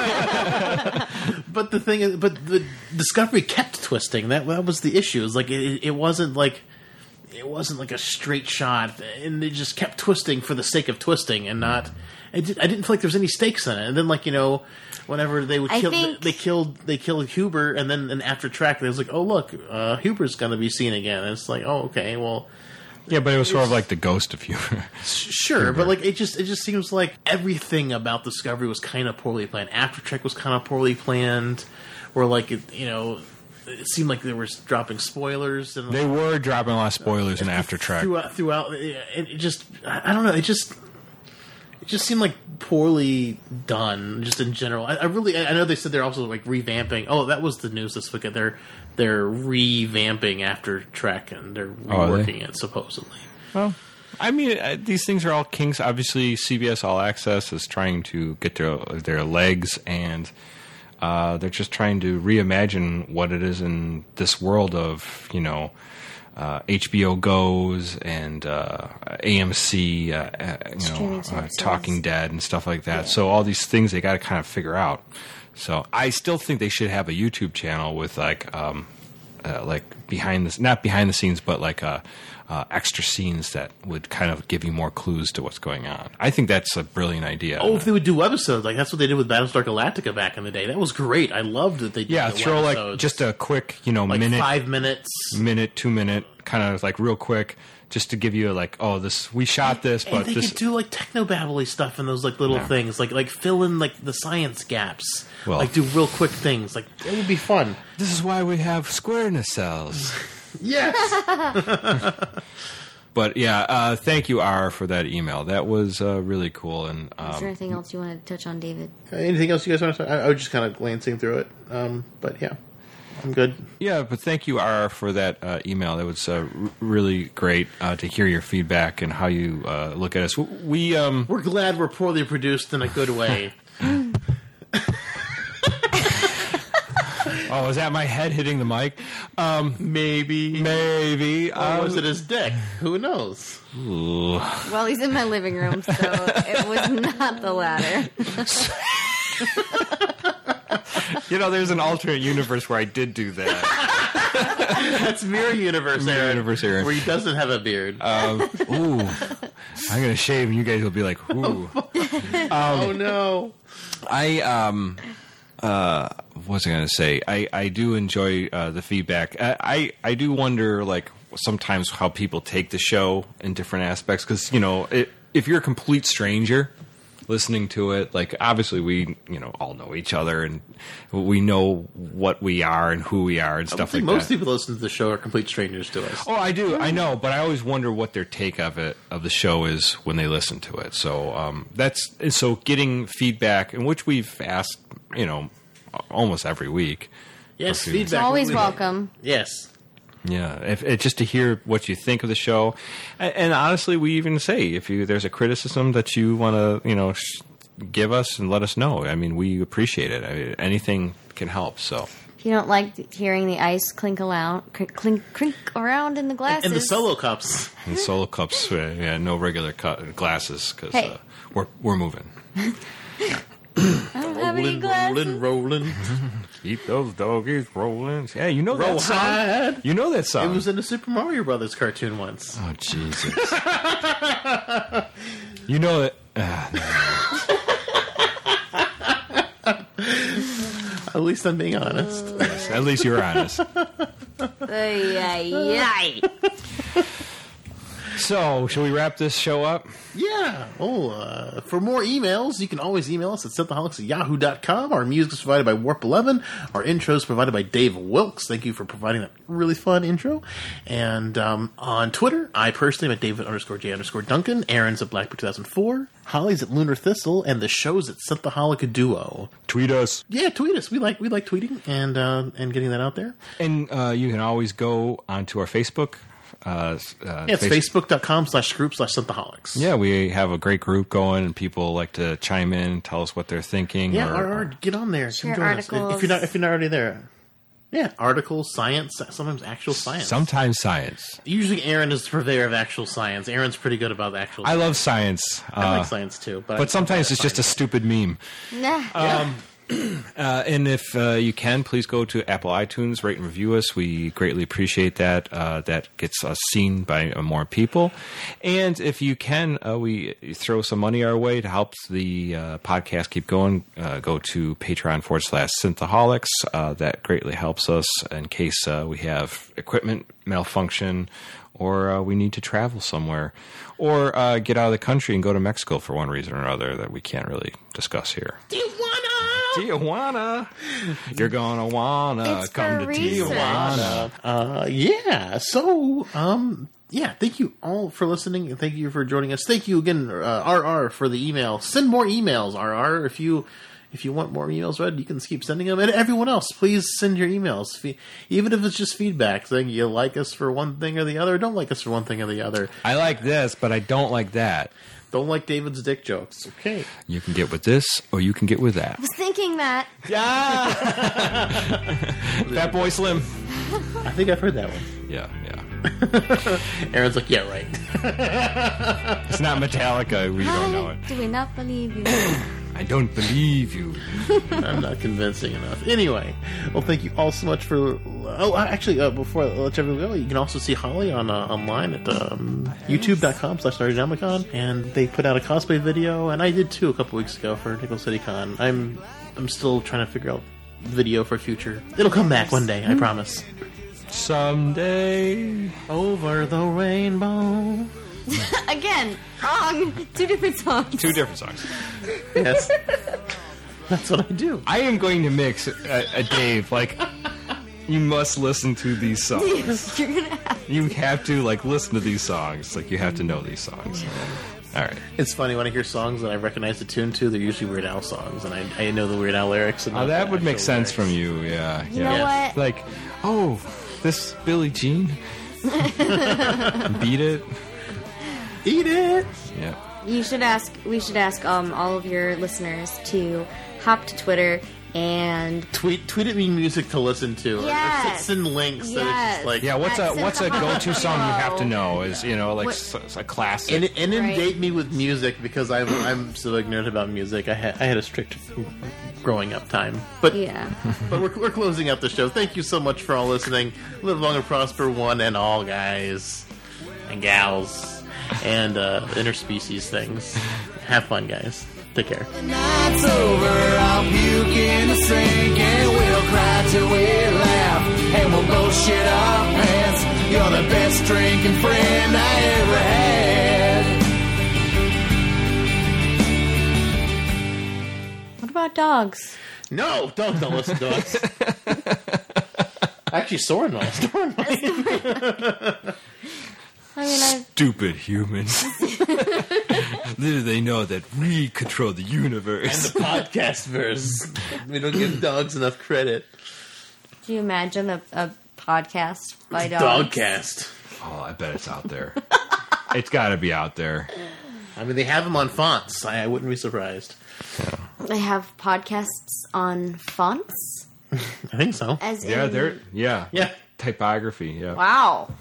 [SPEAKER 1] the thing is, the Discovery kept twisting. That was the issue. It was like it wasn't like a straight shot, and they just kept twisting for the sake of twisting, and not. I didn't feel like there was any stakes in it. And then, like, you know, whenever they would kill, they killed Huber, and then after track, it was like, oh look, Huber's going to be seen again. And it's like, oh okay, well.
[SPEAKER 3] Yeah, but it was sort of like the ghost of Huber.
[SPEAKER 1] Sure, but like it just seems like everything about Discovery was kind of poorly planned. After Trek was kind of poorly planned, or like it seemed like they were dropping spoilers. And
[SPEAKER 3] they were dropping a lot of spoilers in After Trek
[SPEAKER 1] throughout. It just, I don't know. It just seemed like poorly done, just in general. I know they said they're also like revamping. Oh, that was the news this week. They're revamping After Trek, and they're reworking it, supposedly.
[SPEAKER 3] Well, I mean, these things are all kinks. Obviously, CBS All Access is trying to get their legs, and they're just trying to reimagine what it is in this world of, you know, HBO Goes and AMC, Talking Dead and stuff like that. Yeah. So all these things they got to kind of figure out. So I still think they should have a YouTube channel with like not behind the scenes, but like extra scenes that would kind of give you more clues to what's going on. I think that's a brilliant idea.
[SPEAKER 1] Oh, if they would do webisodes, like that's what they did with Battlestar Galactica back in the day. That was great. I loved that they did
[SPEAKER 3] throw webisodes. Like just a quick, like minute,
[SPEAKER 1] 5 minutes,
[SPEAKER 3] 2 minute, kind of like real quick. Just to give you like, we shot this, but
[SPEAKER 1] they could do like technobabbly stuff in those like little things, like fill in like the science gaps, like do real quick things, like it would be fun.
[SPEAKER 3] This is why we have square nacelles.
[SPEAKER 1] Yes.
[SPEAKER 3] But yeah, thank you, R, for that email. That was really cool. And
[SPEAKER 4] is there anything else you wanted to touch on, David?
[SPEAKER 1] Anything else you guys want to? I was just kind of glancing through it, but yeah. I'm good.
[SPEAKER 3] Yeah, but thank you, R, for that email. That was really great to hear your feedback and how you look at us.
[SPEAKER 1] We're glad we're poorly produced in a good way.
[SPEAKER 3] Oh, is that my head hitting the mic?
[SPEAKER 1] Maybe.
[SPEAKER 3] Or
[SPEAKER 1] was it his dick? Who knows?
[SPEAKER 3] Ooh.
[SPEAKER 4] Well, he's in my living room, so it was not the latter.
[SPEAKER 3] You know, there's an alternate universe where I did do that.
[SPEAKER 1] That's Mirror Universe, Aaron. Where he doesn't have a beard.
[SPEAKER 3] I'm going to shave and you guys will be like, ooh.
[SPEAKER 1] Oh, no.
[SPEAKER 3] What was I going to say? I do enjoy the feedback. I do wonder, like, sometimes how people take the show in different aspects. Because, you know, if you're a complete stranger listening to it, like, obviously we, all know each other and we know what we are and who we are and stuff like that.
[SPEAKER 1] Most people listen to the show are complete strangers to us.
[SPEAKER 3] Oh, I do. I know. But I always wonder what their take of the show is when they listen to it. So so getting feedback, in which we've asked, almost every week.
[SPEAKER 1] Yes, feedback.
[SPEAKER 4] It's always welcome.
[SPEAKER 1] Yes.
[SPEAKER 3] Yeah, just to hear what you think of the show, and honestly, we even say if there's a criticism that you want to, give us and let us know. I mean, we appreciate it. Anything can help. So
[SPEAKER 4] If you don't like hearing the ice clink around in the glasses.
[SPEAKER 1] And the solo cups.
[SPEAKER 3] And solo cups, no regular glasses, because we're moving.
[SPEAKER 4] I don't have any glasses.
[SPEAKER 1] Rolling.
[SPEAKER 3] Keep those doggies rolling. Yeah, you know that song.
[SPEAKER 1] Hide.
[SPEAKER 3] You know that song.
[SPEAKER 1] It was in a Super Mario Brothers cartoon once.
[SPEAKER 3] Oh, Jesus. You know it.
[SPEAKER 1] At least I'm being honest.
[SPEAKER 3] At least you're honest. So, shall we wrap this show up?
[SPEAKER 1] Yeah. For more emails, you can always email us at synthaholics@yahoo.com. Our music is provided by Warp 11. Our intro is provided by Dave Wilkes. Thank you for providing that really fun intro. And on Twitter, I personally am at David_J_Duncan. Aaron's at Blackbird2004. Holly's at Lunar Thistle. And the show's at Synthaholic Duo.
[SPEAKER 3] Tweet us.
[SPEAKER 1] Yeah, tweet us. We like tweeting and getting that out there.
[SPEAKER 3] And you can always go onto our Facebook.
[SPEAKER 1] It's facebook.com/group/synthaholics.
[SPEAKER 3] Yeah, we have a great group going, and people like to chime in, tell us what they're thinking.
[SPEAKER 1] Yeah, or get on there.
[SPEAKER 4] Share
[SPEAKER 1] Come join
[SPEAKER 4] articles.
[SPEAKER 1] us. If you're not already there. Yeah, articles, science, sometimes actual science.
[SPEAKER 3] Sometimes science.
[SPEAKER 1] Usually Aaron is the purveyor of actual science. Aaron's pretty good about actual
[SPEAKER 3] I
[SPEAKER 1] science.
[SPEAKER 3] love science.
[SPEAKER 1] I like science too.
[SPEAKER 3] But sometimes it's just a stupid meme.
[SPEAKER 4] Nah.
[SPEAKER 3] And if you can, please go to Apple iTunes, rate and review us. We greatly appreciate that. That gets us seen by more people. And if you can, we throw some money our way to help the podcast keep going. Go to Patreon.com/Synthaholics. That greatly helps us in case we have equipment malfunction or we need to travel somewhere or get out of the country and go to Mexico for one reason or another that we can't really discuss here. Tijuana. You're gonna wanna come to Tijuana.
[SPEAKER 1] Yeah. So, thank you all for listening, and thank you for joining us. Thank you again, RR, for the email. Send more emails, RR. If you want more emails read, you can keep sending them. And everyone else, please send your emails. Even if it's just feedback, saying you like us for one thing or the other, don't like us for one thing or the other.
[SPEAKER 3] I like this, but I don't like that.
[SPEAKER 1] Don't like David's dick jokes. Okay.
[SPEAKER 3] You can get with this, or you can get with that.
[SPEAKER 4] I was thinking that.
[SPEAKER 3] Yeah. Fat Boy Slim.
[SPEAKER 1] I think I've heard that one.
[SPEAKER 3] Yeah.
[SPEAKER 1] Aaron's like, yeah, right.
[SPEAKER 3] It's not Metallica. We don't know it.
[SPEAKER 4] Do we not believe you?
[SPEAKER 3] I don't believe you.
[SPEAKER 1] I'm not convincing enough. Anyway, well, thank you all so much for... before I let everyone go, you can also see Holly online at youtube.com/NerdNomicon, and they put out a cosplay video, and I did too a couple weeks ago for Nickel City Con. I'm still trying to figure out video for future. It'll come back one day, I promise.
[SPEAKER 3] Someday.
[SPEAKER 1] Over the rainbow.
[SPEAKER 4] Again, wrong. Two different songs.
[SPEAKER 1] Yes. That's what I do.
[SPEAKER 3] I am going to mix a Dave, like, you must listen to these songs.
[SPEAKER 4] You're gonna have
[SPEAKER 3] You have to, like, listen to these songs. Like, you have to know these songs. All right.
[SPEAKER 1] It's funny when I hear songs that I recognize the tune to, they're usually Weird Al songs, and I know the Weird Al lyrics. And
[SPEAKER 3] That would make sense from you, yeah.
[SPEAKER 4] You know what?
[SPEAKER 3] Like, oh, this Billie Jean? Beat it?
[SPEAKER 1] Eat it!
[SPEAKER 3] Yeah.
[SPEAKER 4] We should ask all of your listeners to hop to Twitter and
[SPEAKER 1] Tweet at me music to listen to.
[SPEAKER 4] Yes.
[SPEAKER 1] Or send links that it's
[SPEAKER 4] Yes.
[SPEAKER 1] just like...
[SPEAKER 3] Yeah, what's a go-to song you have to know? Is,
[SPEAKER 4] What-
[SPEAKER 3] a classic.
[SPEAKER 1] Inundate me with music because I'm so ignorant about music. I had a strict growing up time. But
[SPEAKER 4] yeah.
[SPEAKER 1] but we're closing out the show. Thank you so much for all listening. Live long and prosper, one and all, guys and gals. And interspecies things. Have fun, guys. Take care.
[SPEAKER 2] The night's over, I'll puke in the sink, and we'll cry till we laugh, and we'll both shit our pants. You're the best drinking friend I ever had.
[SPEAKER 4] What about dogs?
[SPEAKER 1] No, don't listen to us. Actually, Soren might.
[SPEAKER 4] I mean,
[SPEAKER 3] Stupid humans. Little they know that we control the
[SPEAKER 1] And
[SPEAKER 3] universe.
[SPEAKER 1] the podcast verse. We don't give dogs enough credit.
[SPEAKER 4] do you imagine a podcast by dogs?
[SPEAKER 1] Dogcast.
[SPEAKER 3] Oh, I bet it's out there. It's got to be out there.
[SPEAKER 1] I mean, they have them on fonts. I wouldn't be surprised.
[SPEAKER 4] They have podcasts on fonts?
[SPEAKER 1] I think so.
[SPEAKER 4] As
[SPEAKER 3] Yeah,
[SPEAKER 4] in,
[SPEAKER 3] yeah. Typography, yeah.
[SPEAKER 4] Wow.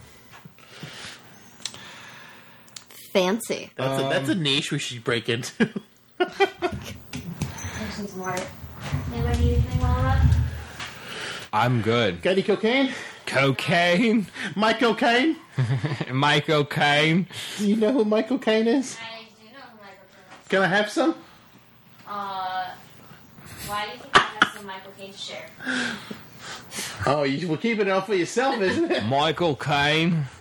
[SPEAKER 4] Fancy.
[SPEAKER 1] That's a niche we should break into.
[SPEAKER 4] Some water. Anybody need anything while we're up?
[SPEAKER 3] I'm good.
[SPEAKER 1] Got any cocaine?
[SPEAKER 3] Cocaine?
[SPEAKER 1] Michael Caine?
[SPEAKER 3] Michael Caine?
[SPEAKER 1] Do you know who Michael Caine is?
[SPEAKER 4] I do know who Michael Caine is.
[SPEAKER 1] Can I have some?
[SPEAKER 4] Why do you think I have some Michael Caine to share?
[SPEAKER 1] Oh, you will keep it all for yourself, isn't it?
[SPEAKER 3] Michael Caine?